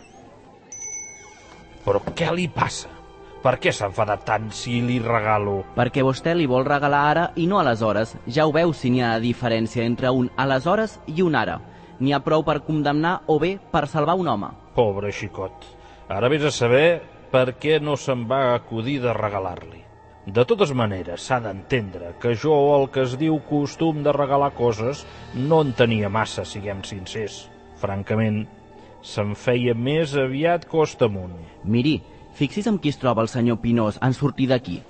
Però què li passa? Per què s'enfada tant si li regalo? Perquè vostè li vol regalar ara i no aleshores. Ja ho veu si n'hi ha diferència entre un aleshores i un ara. N'hi ha prou per condemnar o bé per salvar un home. Pobre xicot. Ara vés a saber per què no se'n va acudir de regalar-li. De totes maneres, s'ha d'entendre que jo el que es diu costum de regalar coses no en tenia massa, siguem sincers. Francament, se'n feia més aviat costa amunt. Miri, fixi's amb qui es troba el senyor Pinós en sortir d'aquí.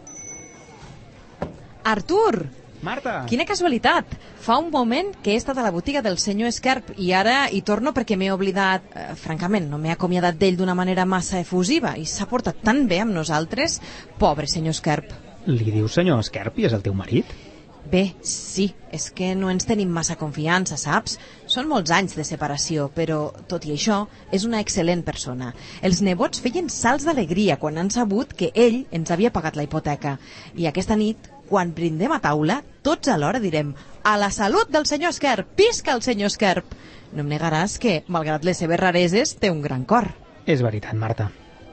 Artur! Marta! Quina casualitat! Fa un moment que he estat a la botiga del senyor Esquerp i ara hi torno perquè m'he oblidat... Eh, francament, no m'he acomiadat d'ell d'una manera massa efusiva i s'ha portat tan bé amb nosaltres. Pobre senyor Esquerp. Li dius senyor Esquerp i és el teu marit? Bé, sí, és que no ens tenim massa confiança, saps? Són molts anys de separació, però, tot i això, és una excel·lent persona. Els nebots feien salts d'alegria quan han sabut que ell ens havia pagat la hipoteca. I aquesta nit, quan brindem a taula, tots alhora direm «A la salut del senyor Esquerp! Visca el senyor Esquerp!» No em negaràs que, malgrat les seves rareses, té un gran cor. És veritat, Marta.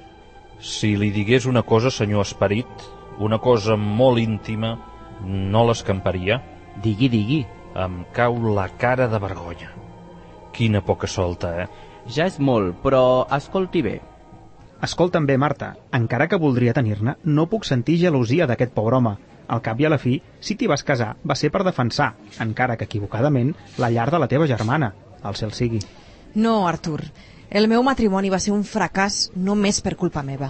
Si li digués una cosa, senyor Esperit, una cosa molt íntima, no l'escamparia? Digui, digui. Em cau la cara de vergonya. Quina poca solta, eh? Ja és molt, però escolti bé. Escolta'm bé, Marta, encara que voldria tenir-ne, no puc sentir gelosia d'aquest pobre home. Al cap i a la fi, si t'hi vas casar, va ser per defensar, encara que equivocadament, la llar de la teva germana, al cel sigui. No, Artur, el meu matrimoni va ser un fracàs només per culpa meva.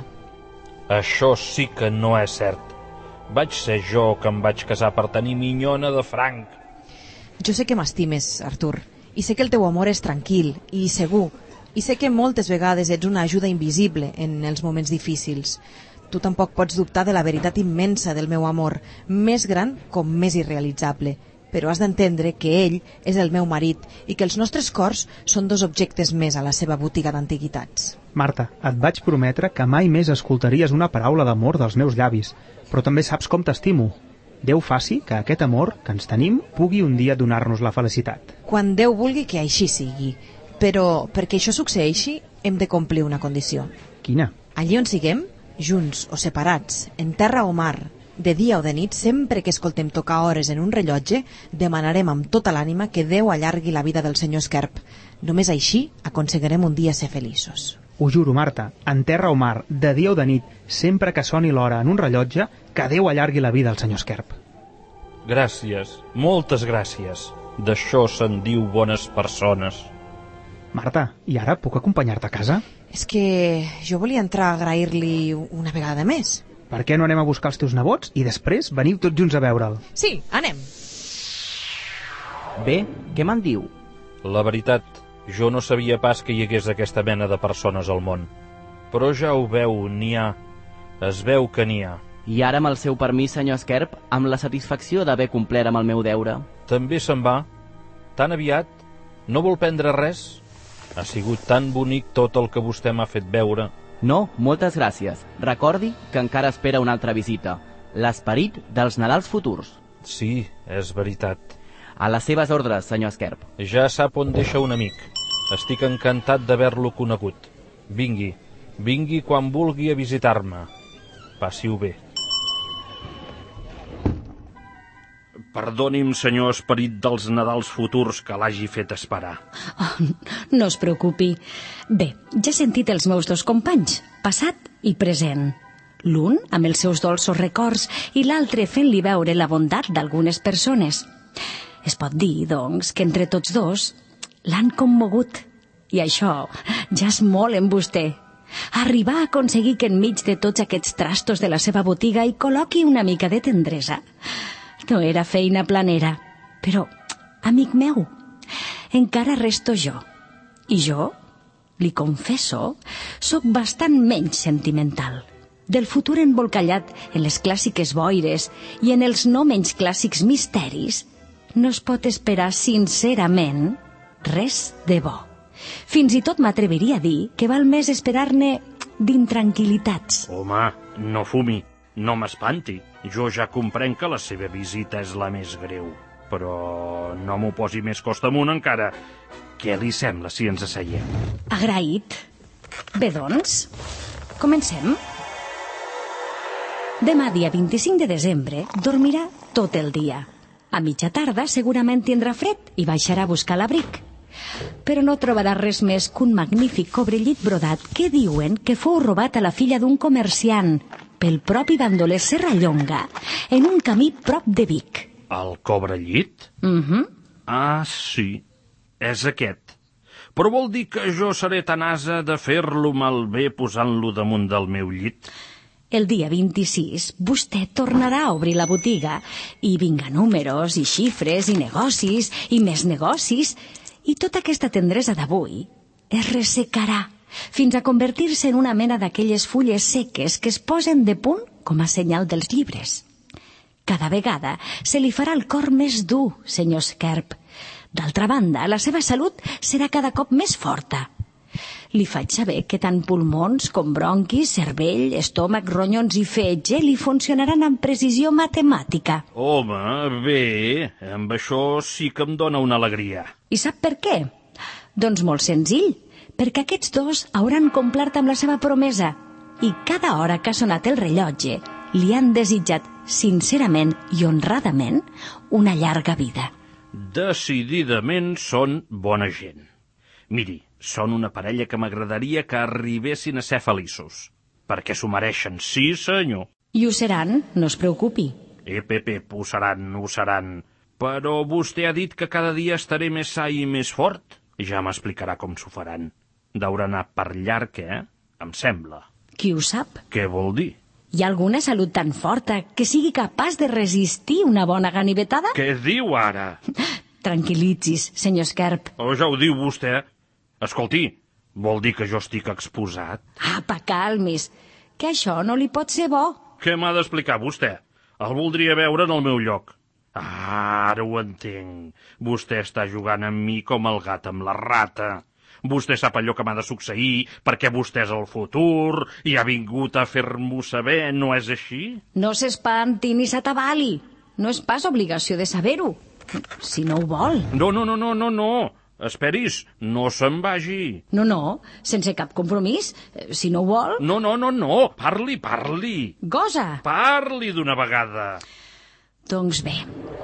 Això sí que no és cert. Vaig ser jo que em vaig casar per tenir minyona de franc. Jo sé que m'estimes, Artur, i sé que el teu amor és tranquil i segur, i sé que moltes vegades ets una ajuda invisible en els moments difícils. Tu tampoc pots dubtar de la veritat immensa del meu amor, més gran com més irrealitzable, però has d'entendre que ell és el meu marit i que els nostres cors són dos objectes més a la seva botiga d'antiguitats. Marta, et vaig prometre que mai més escoltaries una paraula d'amor dels meus llavis, però també saps com t'estimo. Déu faci que aquest amor que ens tenim pugui un dia donar-nos la felicitat. Quan Déu vulgui que així sigui, però perquè això succeeixi hem de complir una condició. Quina? Allí on siguem, junts o separats, en terra o mar, de dia o de nit, sempre que escoltem tocar hores en un rellotge, demanarem amb tota l'ànima que Déu allargui la vida del senyor Esquerp. Només així aconseguirem un dia ser feliços. Ho juro, Marta, en terra o mar, de dia o de nit, sempre que soni l'hora en un rellotge, que Déu allargui la vida al senyor Esquerp. Gràcies, moltes gràcies. D'això se'n diu bones persones. Marta, i ara puc acompanyar-te a casa? És que jo volia entrar a agrair-li una vegada més. Per què no anem a buscar els teus nebots i després veniu tots junts a veure'l? Sí, anem. Bé, què me'n diu? La veritat, jo no sabia pas que hi hagués aquesta mena de persones al món. Però ja ho veu, n'hi ha. Es veu que n'hi ha. I ara, amb el seu permís, senyor Esquerp, amb la satisfacció d'haver complert amb el meu deure. També se'n va? Tan aviat? No vol prendre res? Ha sigut tan bonic tot el que vostè m'ha fet veure. No, moltes gràcies. Recordi que encara espera una altra visita. L'esperit dels Nadals futurs. Sí, és veritat. A les seves ordres, senyor Esquerp. Ja sap on deixa un amic. Estic encantat d'haver-lo conegut. Vingui, vingui quan vulgui a visitar-me. Passi-ho bé. Perdoni'm, senyor esperit dels Nadals futurs, que l'hagi fet esperar. Oh, no es preocupi. Bé, ja he sentit els meus dos companys, passat i present. L'un amb els seus dolços records i l'altre fent-li veure la bondat d'algunes persones. Es pot dir, doncs, que entre tots dos l'han commogut. I això ja és molt en vostè. Arribar a aconseguir que enmig de tots aquests trastos de la seva botiga hi col·loqui una mica de tendresa. No era feina planera, però, amic meu, encara resto jo. I jo, li confesso, sóc bastant menys sentimental. Del futur embolcallat en les clàssiques boires i en els no menys clàssics misteris, no es pot esperar sincerament res de bo. Fins i tot m'atreviria a dir que val més esperar-ne d'intranquil·litats. Home, no fumi, no m'espanti. Jo ja comprenc que la seva visita és la més greu, però no m'ho posi més costa amunt encara. Què li sembla si ens asseiem? Agraït. Bé, doncs, comencem. Demà, dia vint-i-cinc de desembre, dormirà tot el dia. A mitja tarda segurament tindrà fred i baixarà a buscar l'abric. Però no trobarà res més que un magnífic cobrellit brodat que diuen que fou robat a la filla d'un comerciant pel propi bandoler Serrallonga en un camí prop de Vic. El cobrellit? Mhm. Ah, sí, és aquest. Però vol dir que jo seré tan ase de fer-lo malbé posant-lo damunt del meu llit? El dia vint-i-sis vostè tornarà a obrir la botiga i vinga números i xifres i negocis i més negocis i tota aquesta tendresa d'avui es ressecarà fins a convertir-se en una mena d'aquelles fulles seques que es posen de punt com a senyal dels llibres. Cada vegada se li farà el cor més dur, senyor Skerp. D'altra banda, la seva salut serà cada cop més forta. Li faig saber que tant pulmons com bronquis, cervell, estómac, ronyons i fetge li funcionaran amb precisió matemàtica. Home, bé, amb això sí que em dóna una alegria. I sap per què? Doncs molt senzill, perquè aquests dos hauran complert amb la seva promesa i cada hora que ha sonat el rellotge li han desitjat sincerament i honradament una llarga vida. Decididament són bona gent. Miri, són una parella que m'agradaria que arribessin a ser feliços, perquè s'ho mereixen, sí senyor. I ho seran, no es preocupi. Ep, ep, ep, ho seran, ho seran. Però vostè ha dit que cada dia estaré més sa i més fort. Ja m'explicarà com s'ho faran. Deurà anar per llarg, eh? Em sembla. Qui ho sap? Què vol dir? Hi ha alguna salut tan forta que sigui capaç de resistir una bona ganivetada? Què diu ara? Tranquil·litzis, senyor Skerp. Oh, ja ho diu vostè. Escolti, vol dir que jo estic exposat? Apa, calmis, que això no li pot ser bo. Què m'ha d'explicar vostè? El voldria veure en el meu lloc. Ah, ara ho entenc. Vostè està jugant amb mi com el gat amb la rata. Vostè sap allò que m'ha de succeir perquè vostè és el futur i ha vingut a fer-m'ho saber, no és així? No s'espanti ni s'atabali. No és pas obligació de saber-ho, si no ho vol. No, no, no, no, no, no. Esperis, no se'n vagi. No, no, sense cap compromís, si no ho vol. No, no, no, no, parli, parli. Gosa. Parli d'una vegada. Doncs bé.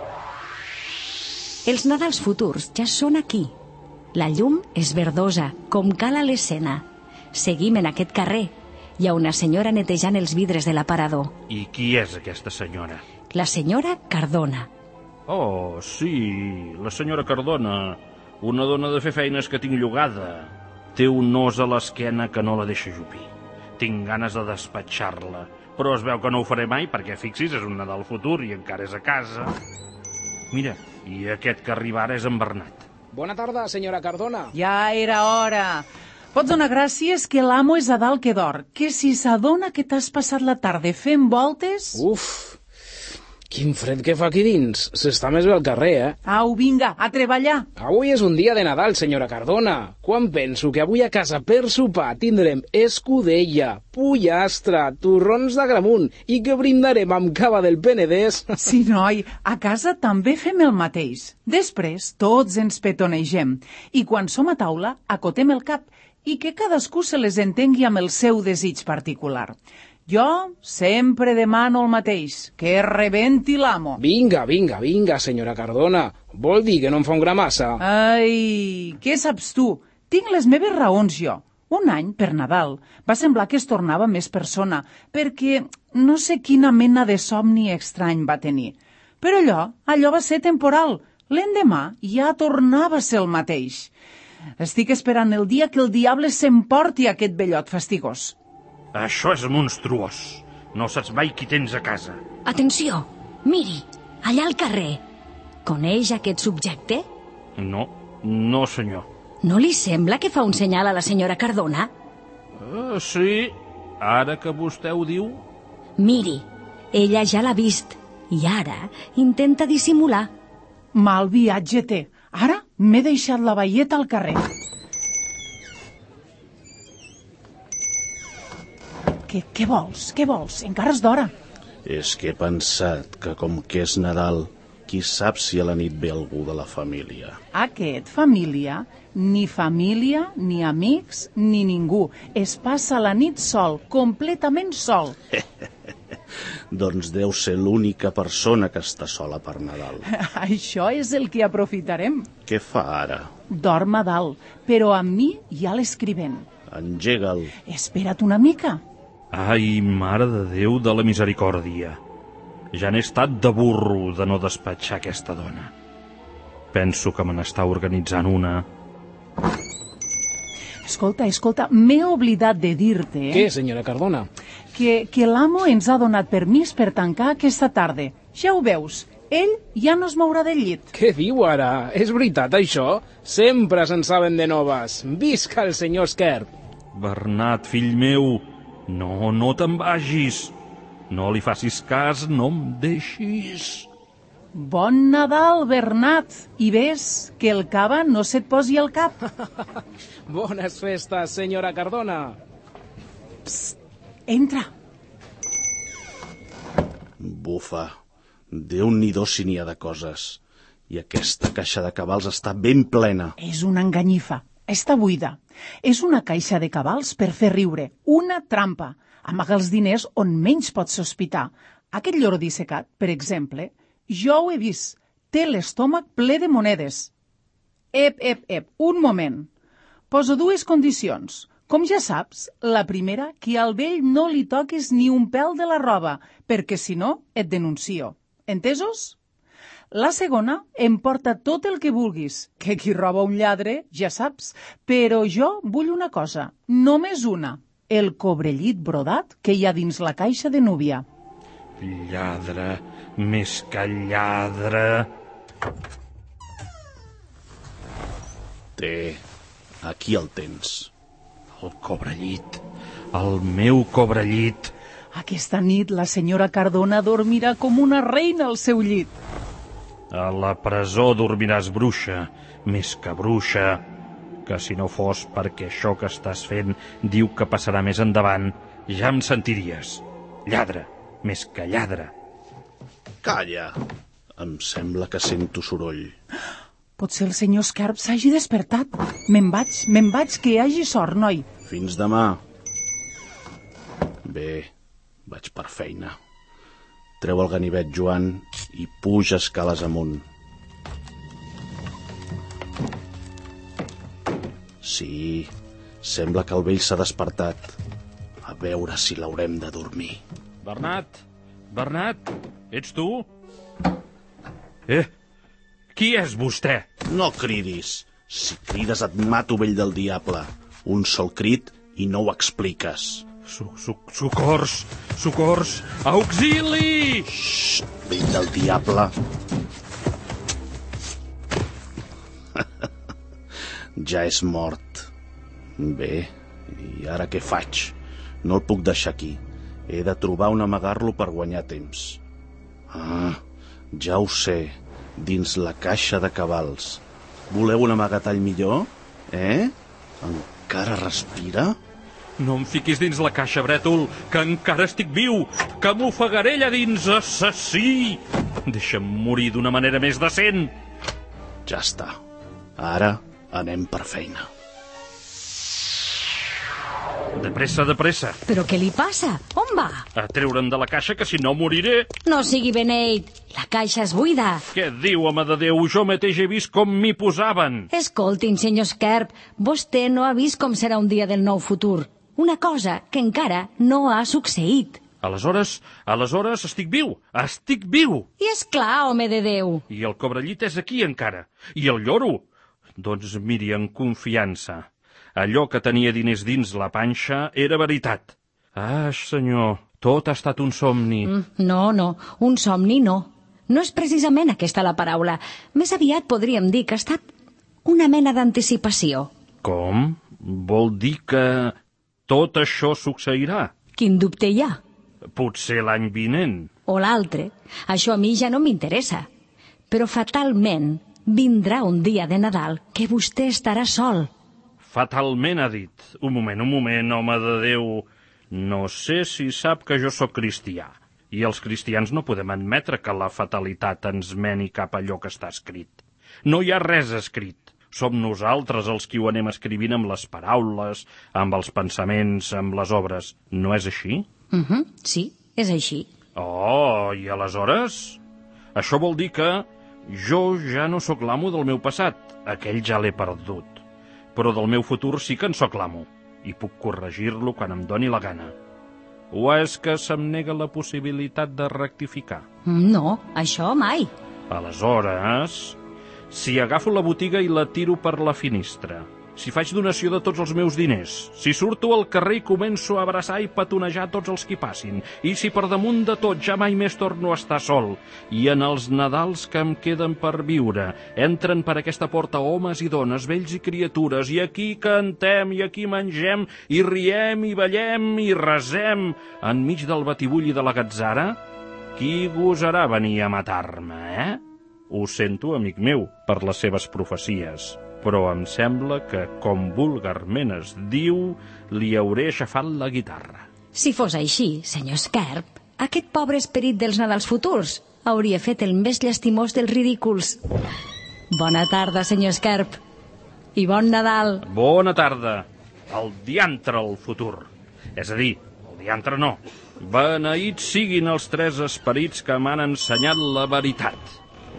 Els Nadals futurs ja són aquí. La llum és verdosa, com cal a l'escena. Seguim en aquest carrer. Hi ha una senyora netejant els vidres de l'aparador. I qui és aquesta senyora? La senyora Cardona. Oh, sí, la senyora Cardona. Una dona de fer feines que tinc llogada. Té un os a l'esquena que no la deixa jupir. Tinc ganes de despatxar-la, però es veu que no ho faré mai perquè, fixis, és un Nadal futur i encara és a casa. Mira, i aquest que arriba ara és en Bernat. Bona tarda, senyora Cardona. Ja era hora. Pots donar gràcies que l'amo és a dalt que d'or, que si s'adona que t'has passat la tarda fent voltes... Uf, quin fred que fa aquí dins. S'està més bé al carrer, eh? Au, vinga, a treballar. Avui és un dia de Nadal, senyora Cardona. Quan penso que avui a casa per sopar tindrem escudella, pollastre, torrons d'Agramunt i que brindarem amb cava del Penedès... Sí, noi, a casa també fem el mateix. Després tots ens petonegem i quan som a taula acotem el cap i que cadascú se les entengui amb el seu desig particular. Jo sempre demano el mateix, que rebenti l'amo. Vinga, vinga, vinga, senyora Cardona. Vol dir que no em fa un gra massa? Ai, què saps tu? Tinc les meves raons jo. Un any, per Nadal, va semblar que es tornava més persona, perquè no sé quina mena de somni estrany va tenir. Però allò, allò va ser temporal. L'endemà ja tornava a ser el mateix. Estic esperant el dia que el diable s'emporti aquest vellot fastigós. Això és monstruós. No saps mai qui tens a casa. Atenció, miri, allà al carrer. Coneix aquest subjecte? No, no senyor. No li sembla que fa un senyal a la senyora Cardona? Uh, sí, ara que vostè ho diu. Miri, ella ja l'ha vist i ara intenta dissimular. Mal viatge té. Ara m'he deixat la veieta al carrer. Què, què vols? Què vols? Encara és d'hora. És que he pensat que com que és Nadal, qui sap si a la nit ve algú de la família. Aquest, família, ni família, ni amics, ni ningú. Es passa la nit sol, completament sol. Doncs deu ser l'única persona que està sola per Nadal. Això és el que aprofitarem. Què fa ara? Dorm a dalt, però amb mi ja l'escrivent. Engega'l. Espera't una mica. Ai, mare de Déu de la misericòrdia. Ja n'he estat de burro de no despatxar aquesta dona. Penso que me n'està organitzant una. Escolta, escolta, m'he oblidat de dir-te... Què, senyora Cardona? Que, que l'amo ens ha donat permís per tancar aquesta tarda. Ja ho veus, ell ja no es mourà del llit. Què diu ara? És veritat, això? Sempre se'n saben de noves. Visca el senyor Esquerp! Bernat, fill meu, no, no te'n vagis. No li facis cas, no em deixis. Bon Nadal, Bernat, i ves que el cava no se't posi al cap. Bones festes, senyora Cardona. Psst, entra. Bufa, Déu-n'hi-do si n'hi ha de coses. I aquesta caixa de cabals està ben plena. És una enganyifa, està buida. És una caixa de cabals per fer riure, una trampa. Amaga els diners on menys pots sospitar. Aquest lloro dissecat, per exemple, jo ho he vist. Té l'estómac ple de monedes. Ep, ep, ep, un moment. Poso dues condicions. Com ja saps, la primera, que al vell no li toquis ni un pèl de la roba, perquè si no, et denuncio. Entesos? La segona, em porta tot el que vulguis, que qui roba un lladre, ja saps, però jo vull una cosa, només una. El cobrellit brodat que hi ha dins la caixa de núvia. Lladre, més que lladre. Té, aquí el tens. El cobrellit, el meu cobrellit. Aquesta nit la senyora Cardona dormirà com una reina al seu llit. A la presó dormiràs bruixa, més que bruixa. Que si no fos perquè això que estàs fent diu que passarà més endavant, ja em sentiries. Lladre, més que lladre. Calla! Em sembla que sento soroll. Potser el senyor Esquerp s'hagi despertat. Me'n vaig, me'n vaig, que hi hagi sort, noi. Fins demà. Bé, vaig per feina. Treu el ganivet, Joan, i puja escales amunt. Sí, sembla que el vell s'ha despertat. A veure si l'haurem de dormir. Bernat, Bernat, ets tu? Eh, qui és vostè? No cridis. Si crides et mato, vell del diable. Un sol crit i no ho expliques. Su, su, socors, socors, auxili! Xxt, vell del diable. Ja és mort. Bé, i ara què faig? No el puc deixar aquí. He de trobar on amagar-lo per guanyar temps. Ah, ja ho sé. Dins la caixa de cabals. Voleu un amagatall millor? Eh? Encara respira? No em fiquis dins la caixa, brètol, que encara estic viu, que m'ofegaré allà dins, assassí! Deixa'm morir d'una manera més decent. Ja està. Ara anem per feina. De pressa, de pressa. Però què li passa? On va? A treure'm de la caixa, que si no moriré. No sigui beneit. La caixa és buida. Què diu, home de Déu? Jo mateix he vist com m'hi posaven. Escolti'm, senyor Esquerp, vostè no ha vist com serà un dia del nou futur. Una cosa que encara no ha succeït. Aleshores, aleshores estic viu, estic viu. I és clar, home de Déu. I el cobrellit és aquí encara. I el lloro? Doncs miri, en confiança. Allò que tenia diners dins la panxa era veritat. Ah, senyor, tot ha estat un somni. Mm, no, no, un somni no. No és precisament aquesta la paraula. Més aviat podríem dir que ha estat una mena d'anticipació. Com? Vol dir que tot això succeirà? Quin dubte hi ha? Potser l'any vinent. O l'altre. Això a mi ja no m'interessa. Però fatalment vindrà un dia de Nadal que vostè estarà sol. Fatalment, ha dit. Un moment, un moment, home de Déu. No sé si sap que jo sóc cristià, i els cristians no podem admetre que la fatalitat ens meni cap a allò que està escrit. No hi ha res escrit. Som nosaltres els qui ho anem escrivint amb les paraules, amb els pensaments, amb les obres. No és així? Uh-huh. Sí, és així. Oh, i aleshores? Això vol dir que jo ja no sóc l'amo del meu passat. Aquell ja l'he perdut. Però del meu futur sí que en sóc l'amo, i puc corregir-lo quan em doni la gana. O és que se'm nega la possibilitat de rectificar? No, això mai. Aleshores, si agafo la botiga i la tiro per la finestra, si faig donació de tots els meus diners, si surto al carrer i començo a abraçar i petonejar tots els qui passin, i si per damunt de tot ja mai més torno a estar sol, i en els Nadals que em queden per viure entren per aquesta porta homes i dones, vells i criatures, i aquí cantem, i aquí mengem, i riem, i ballem, i resem, enmig del batibull i de la gatzara, qui gosarà venir a matar-me, eh? Ho sento, amic meu, per les seves profecies, però em sembla que, com vulgarment es diu, li hauré aixafat la guitarra. Si fos així, senyor Skerp, aquest pobre esperit dels Nadals futurs hauria fet el més llastimós dels ridículs. Bona tarda, senyor Skerp, i bon Nadal. Bona tarda. El diantre al futur. És a dir, el diantre no. Beneïts siguin els tres esperits que m'han ensenyat la veritat.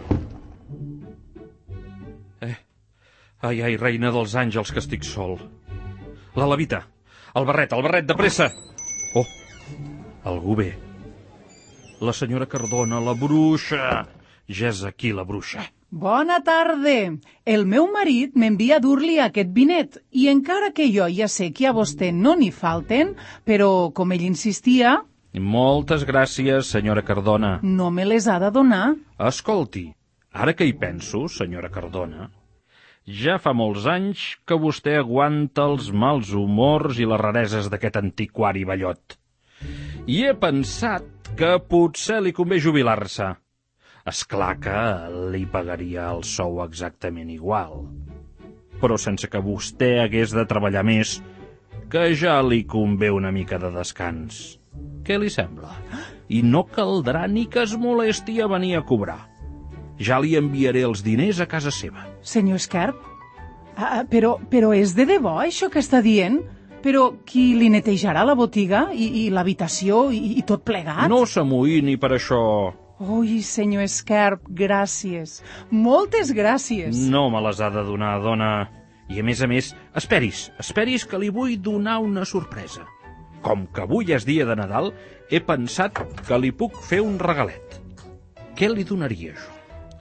Ai, ai, reina dels àngels, que estic sol. La levita, el barret, el barret, de pressa! Oh, algú ve. La senyora Cardona, la bruixa. Ja és aquí, la bruixa. Bona tarda. El meu marit m'envia a dur-li aquest vinet, i encara que jo ja sé que a vostè no n'hi falten, però, com ell insistia... Moltes gràcies, senyora Cardona. No me les ha de donar. Escolti, ara que hi penso, senyora Cardona, ja fa molts anys que vostè aguanta els mals humors i les rareses d'aquest antiquari ballot. I he pensat que potser li convé jubilar-se. És clar que li pagaria el sou exactament igual, però sense que vostè hagués de treballar més, que ja li convé una mica de descans. Què li sembla? I no caldrà ni que es molesti a venir a cobrar. Ja li enviaré els diners a casa seva. Senyor Skerp, ah, però, però és de debò això que està dient? Però qui li netejarà la botiga i, i l'habitació i, i tot plegat? No s'amoïni per això. Ui, senyor Skerp, gràcies. Moltes gràcies. No me les ha de donar, dona. I a més a més, esperis, esperis que li vull donar una sorpresa. Com que avui és dia de Nadal, he pensat que li puc fer un regalet. Què li donaria jo?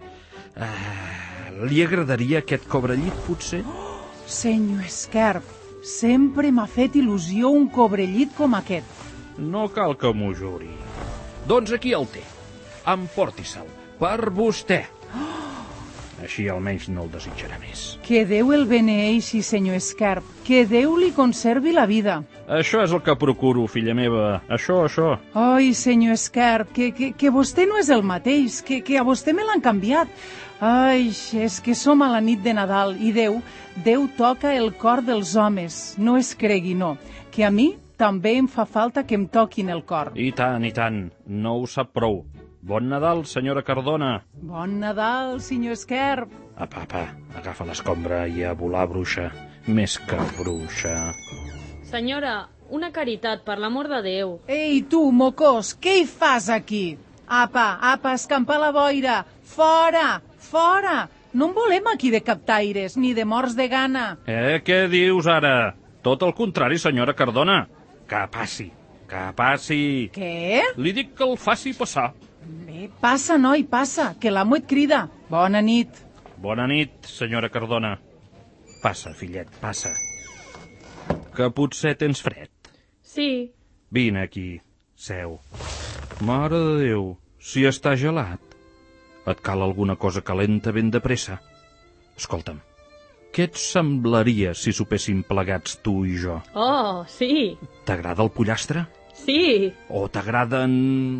Ah, li agradaria aquest cobrellit, potser? Oh, senyor Skerp, sempre m'ha fet il·lusió un cobrellit com aquest. No cal que m'ho juri. Doncs aquí el té. Emporti-se'l, per vostè. Oh. Així almenys no el desitjarà més. Que Déu el beneeixi, senyor Skerp. Que Déu li conservi la vida. Això és el que procuro, filla meva. Això, això. Ai, senyor Skerp, que, que, que vostè no és el mateix, que, que a vostè me l'han canviat. Ai, és que som a la nit de Nadal i Déu, Déu toca el cor dels homes. No es cregui, no, que a mi també em fa falta que em toquin el cor. I tant, i tant. No ho sap prou. Bon Nadal, senyora Cardona. Bon Nadal, senyor Skerp. Apa, apa, agafa l'escombra i a volar, bruixa. Més que bruixa. Senyora, una caritat, per l'amor de Déu. Ei, tu, mocós, què hi fas aquí? Apa, apa, escampar la boira. Fora, fora. No en volem aquí de captaires, ni de morts de gana. Eh, què dius ara? Tot el contrari, senyora Cardona. Que passi, que passi. Què? Li dic que el faci passar. Bé, passa, noi, passa, que l'amo et crida. Bona nit. Bona nit, senyora Cardona. Passa, fillet, passa. Que potser tens fred. Sí. Vine aquí, seu. Mare de Déu, si està gelat. Et cal alguna cosa calenta ben de pressa. Escolta'm, què et semblaria si sopéssim plegats tu i jo? Oh, sí. T'agrada el pollastre? Sí. O t'agraden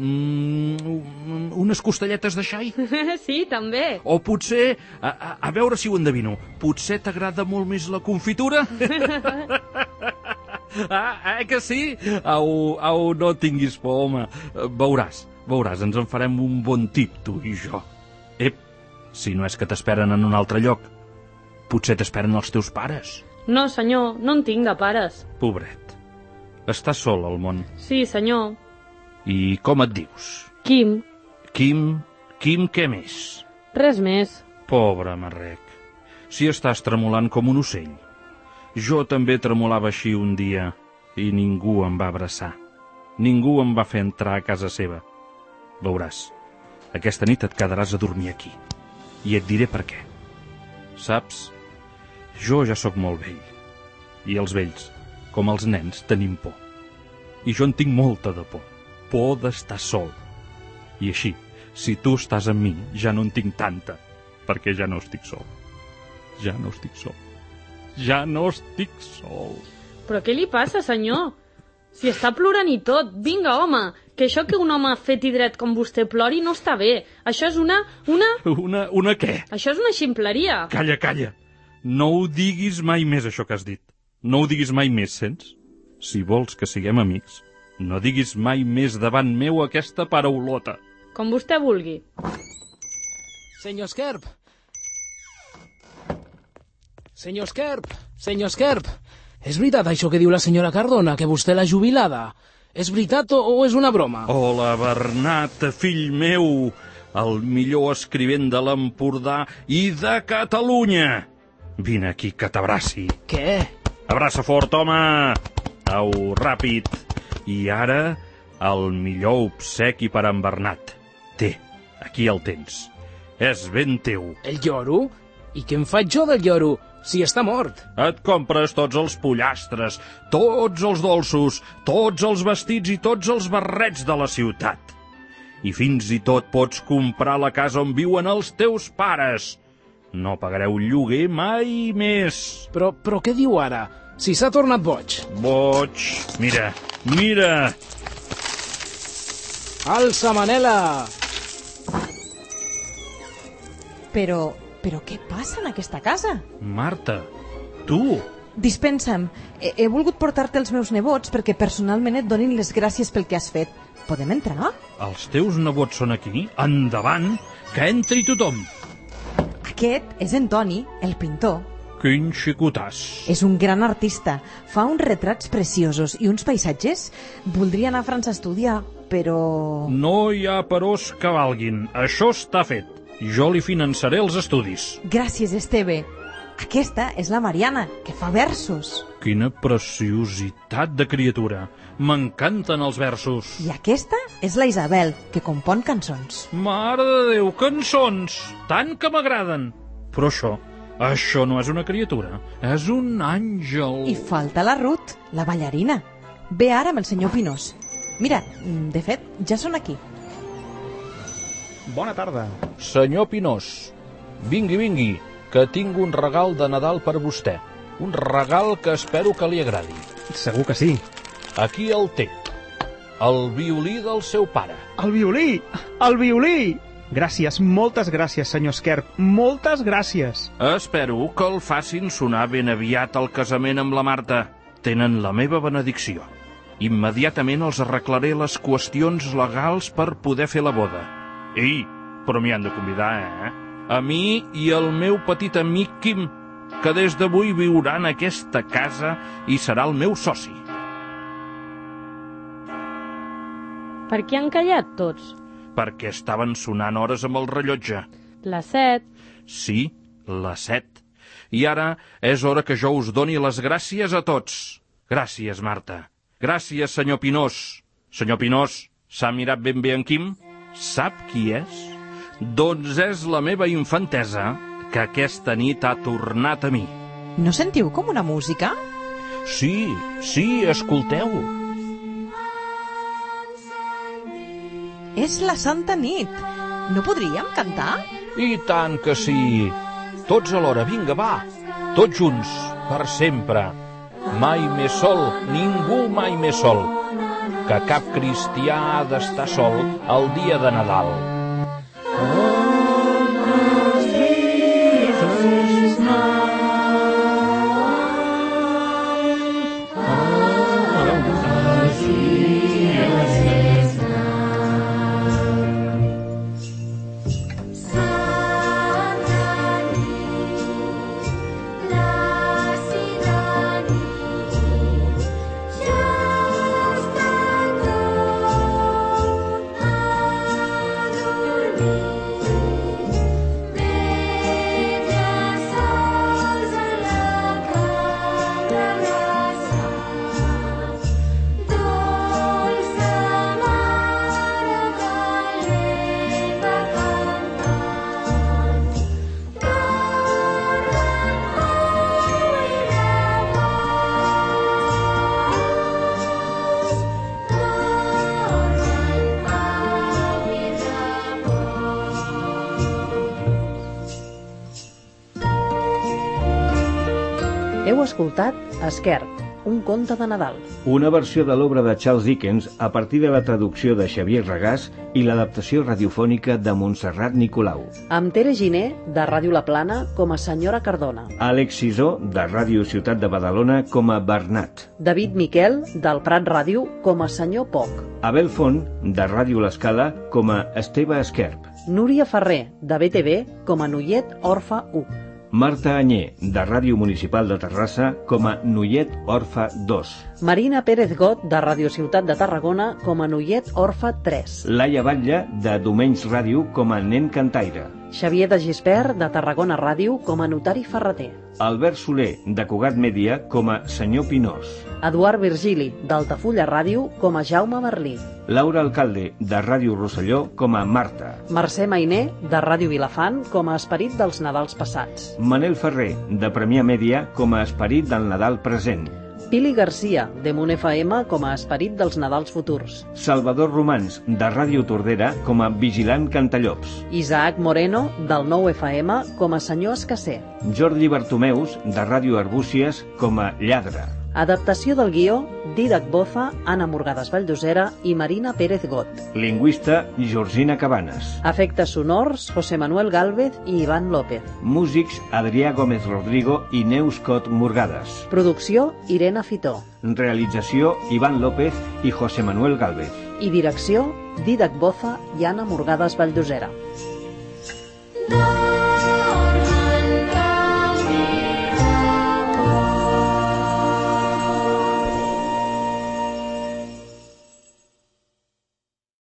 mm, unes costelletes de xai? Sí, també. O potser, a, a, a veure si ho endevino, potser t'agrada molt més la confitura? Ah, eh que sí? Au, au, no tinguis por, home. Veuràs, veuràs, ens en farem un bon tip, tu i jo. Ep, si no és que t'esperen en un altre lloc, potser t'esperen els teus pares. No, senyor, no en tinc de pares. Pobret, estàs sol al món. Sí, senyor. I com et dius? Quim. Quim, Quim, què més? Res més. Pobre marrec, si estàs tremolant com un ocell. Jo també tremolava així un dia i ningú em va abraçar. Ningú em va fer entrar a casa seva. Veuràs, aquesta nit et quedaràs a dormir aquí. I et diré per què. Saps, jo ja sóc molt vell. I els vells, com els nens, tenim por. I jo en tinc molta de por. Por d'estar sol. I així, si tu estàs amb mi, ja no en tinc tanta, perquè ja no estic sol. Ja no estic sol. Ja no estic sol. Però què li passa, senyor? Si està plorant i tot. Vinga, home, que això que un home fet i dret com vostè plori no està bé. Això és una... una... Una, una què? Això és una ximpleria. Calla, calla. No ho diguis mai més, això que has dit. No ho diguis mai més, sents? Si vols que siguem amics, no diguis mai més davant meu aquesta paraulota. Com vostè vulgui. Senyor Esquerp! Senyor Esquerp! Senyor Esquerp! És veritat això que diu la senyora Cardona, que vostè l'ha jubilada? És veritat o, o és una broma? Hola, Bernat, fill meu, el millor escrivent de l'Empordà i de Catalunya. Vine aquí, que t'abraci. Què? Abraça fort, home! Au, ràpid. I ara, el millor obsequi per en Bernat. Té, aquí el tens. És ben teu. El lloro? I què em faig jo del lloro, si està mort? Et compres tots els pollastres, tots els dolços, tots els vestits i tots els barrets de la ciutat. I fins i tot pots comprar la casa on viuen els teus pares. No pagareu lloguer mai més. Però, però què diu ara? Si s'ha tornat boig. Boig. Mira, mira. Alça, Manela! Però, però què passa en aquesta casa? Marta, tu... Dispensa'm, he, he volgut portar-te els meus nebots perquè personalment et donin les gràcies pel que has fet. Podem entrar? Els teus nebots són aquí? Endavant, que entri tothom. Aquest és en Toni, el pintor. Quin xicotàs. És un gran artista. Fa uns retrats preciosos i uns paisatges. Voldria anar a França a estudiar, però... No hi ha perós que valguin. Això està fet. Jo li finançaré els estudis. Gràcies, Esteve. Aquesta és la Mariana, que fa versos. Quina preciositat de criatura. M'encanten els versos. I aquesta és la Isabel, que compon cançons. Mare de Déu, cançons! Tant que m'agraden. Però això, això no és una criatura, és un àngel. I falta la Ruth, la ballarina. Ve ara amb el senyor Pinós. Mira, de fet, ja són aquí. Bona tarda. Senyor Pinós, vingui, vingui, que tinc un regal de Nadal per vostè. Un regal que espero que li agradi. Segur que sí. Aquí el té. El violí del seu pare. El violí! El violí! Gràcies, moltes gràcies, senyor Esquerp. Moltes gràcies. Espero que el facin sonar ben aviat al casament amb la Marta. Tenen la meva benedicció. Immediatament els arreglaré les qüestions legals per poder fer la boda. Ei, però m'hi han de convidar, eh? A mi i el meu petit amic Quim, que des d'avui viurà en aquesta casa i serà el meu soci. Per què han callat tots? Perquè estaven sonant hores amb el rellotge. Les set. Sí, les set. I ara és hora que jo us doni les gràcies a tots. Gràcies, Marta. Gràcies, senyor Pinós. Senyor Pinós, s'ha mirat ben bé en Quim? Sap qui és? Doncs és la meva infantesa, que aquesta nit ha tornat a mi. No sentiu com una música? Sí, sí, escolteu. És la Santa Nit. No podríem cantar? I tant que sí. Tots alhora, vinga, va. Tots junts, per sempre. Mai més sol, ningú mai més sol. Que cap cristià ha d'estar sol el dia de Nadal. Oh, Heu escoltat Esquerp, un conte de Nadal. Una versió de l'obra de Charles Dickens a partir de la traducció de Xavier Regàs i l'adaptació radiofònica de Montserrat Nicolau. Amb Tere Giner, de Ràdio La Plana, com a senyora Cardona. Àlex Sisó, de Ràdio Ciutat de Badalona, com a Bernat. David Miquel, del Prat Ràdio, com a senyor Poc. Abel Font, de Ràdio L'Escala, com a Esteve Esquerp. Núria Ferrer, de B T V, com a Noiet Orfa u. Marta Anyé, de Ràdio Municipal de Terrassa, com a Noiet Orfa dos. Marina Pérez Got, de Ràdio Ciutat de Tarragona, com a Noiet Orfa tres. Laia Batlle, de Domenys Ràdio, com a Nen Cantaire. Xavier de Gispert, de Tarragona Ràdio, com a Notari Ferreter. Albert Soler, de Cugat Mèdia, com a Senyor Pinós. Eduard Virgili, d'Altafulla Ràdio, com a Jaume Berlí. Laura Alcalde, de Ràdio Rosselló, com a Marta. Mercè Mainé, de Ràdio Vilafant, com a Esperit dels Nadals passats. Manel Ferrer, de Premià Mèdia, com a Esperit del Nadal present. Pili Garcia, de Munt F M, com a Esperit dels Nadals futurs. Salvador Romans, de Ràdio Tordera, com a Vigilant Cantallops. Isaac Moreno, del Nou F M, com a Senyor Escasser. Jordi Bartomeus, de Ràdio Arbúcies, com a Lladre. Adaptació del guió, Didac Boza, Anna Morgades Valldosera i Marina Pérez Got. Lingüista, Georgina Cabanes. Efectes sonors, José Manuel Gálvez i Iván López. Músics, Adrià Gómez Rodrigo i Neus Cot Morgades. Producció, Irene Fitó. Realització, Iván López i José Manuel Gálvez. I direcció, Didac Boza i Anna Morgades Valldosera. No.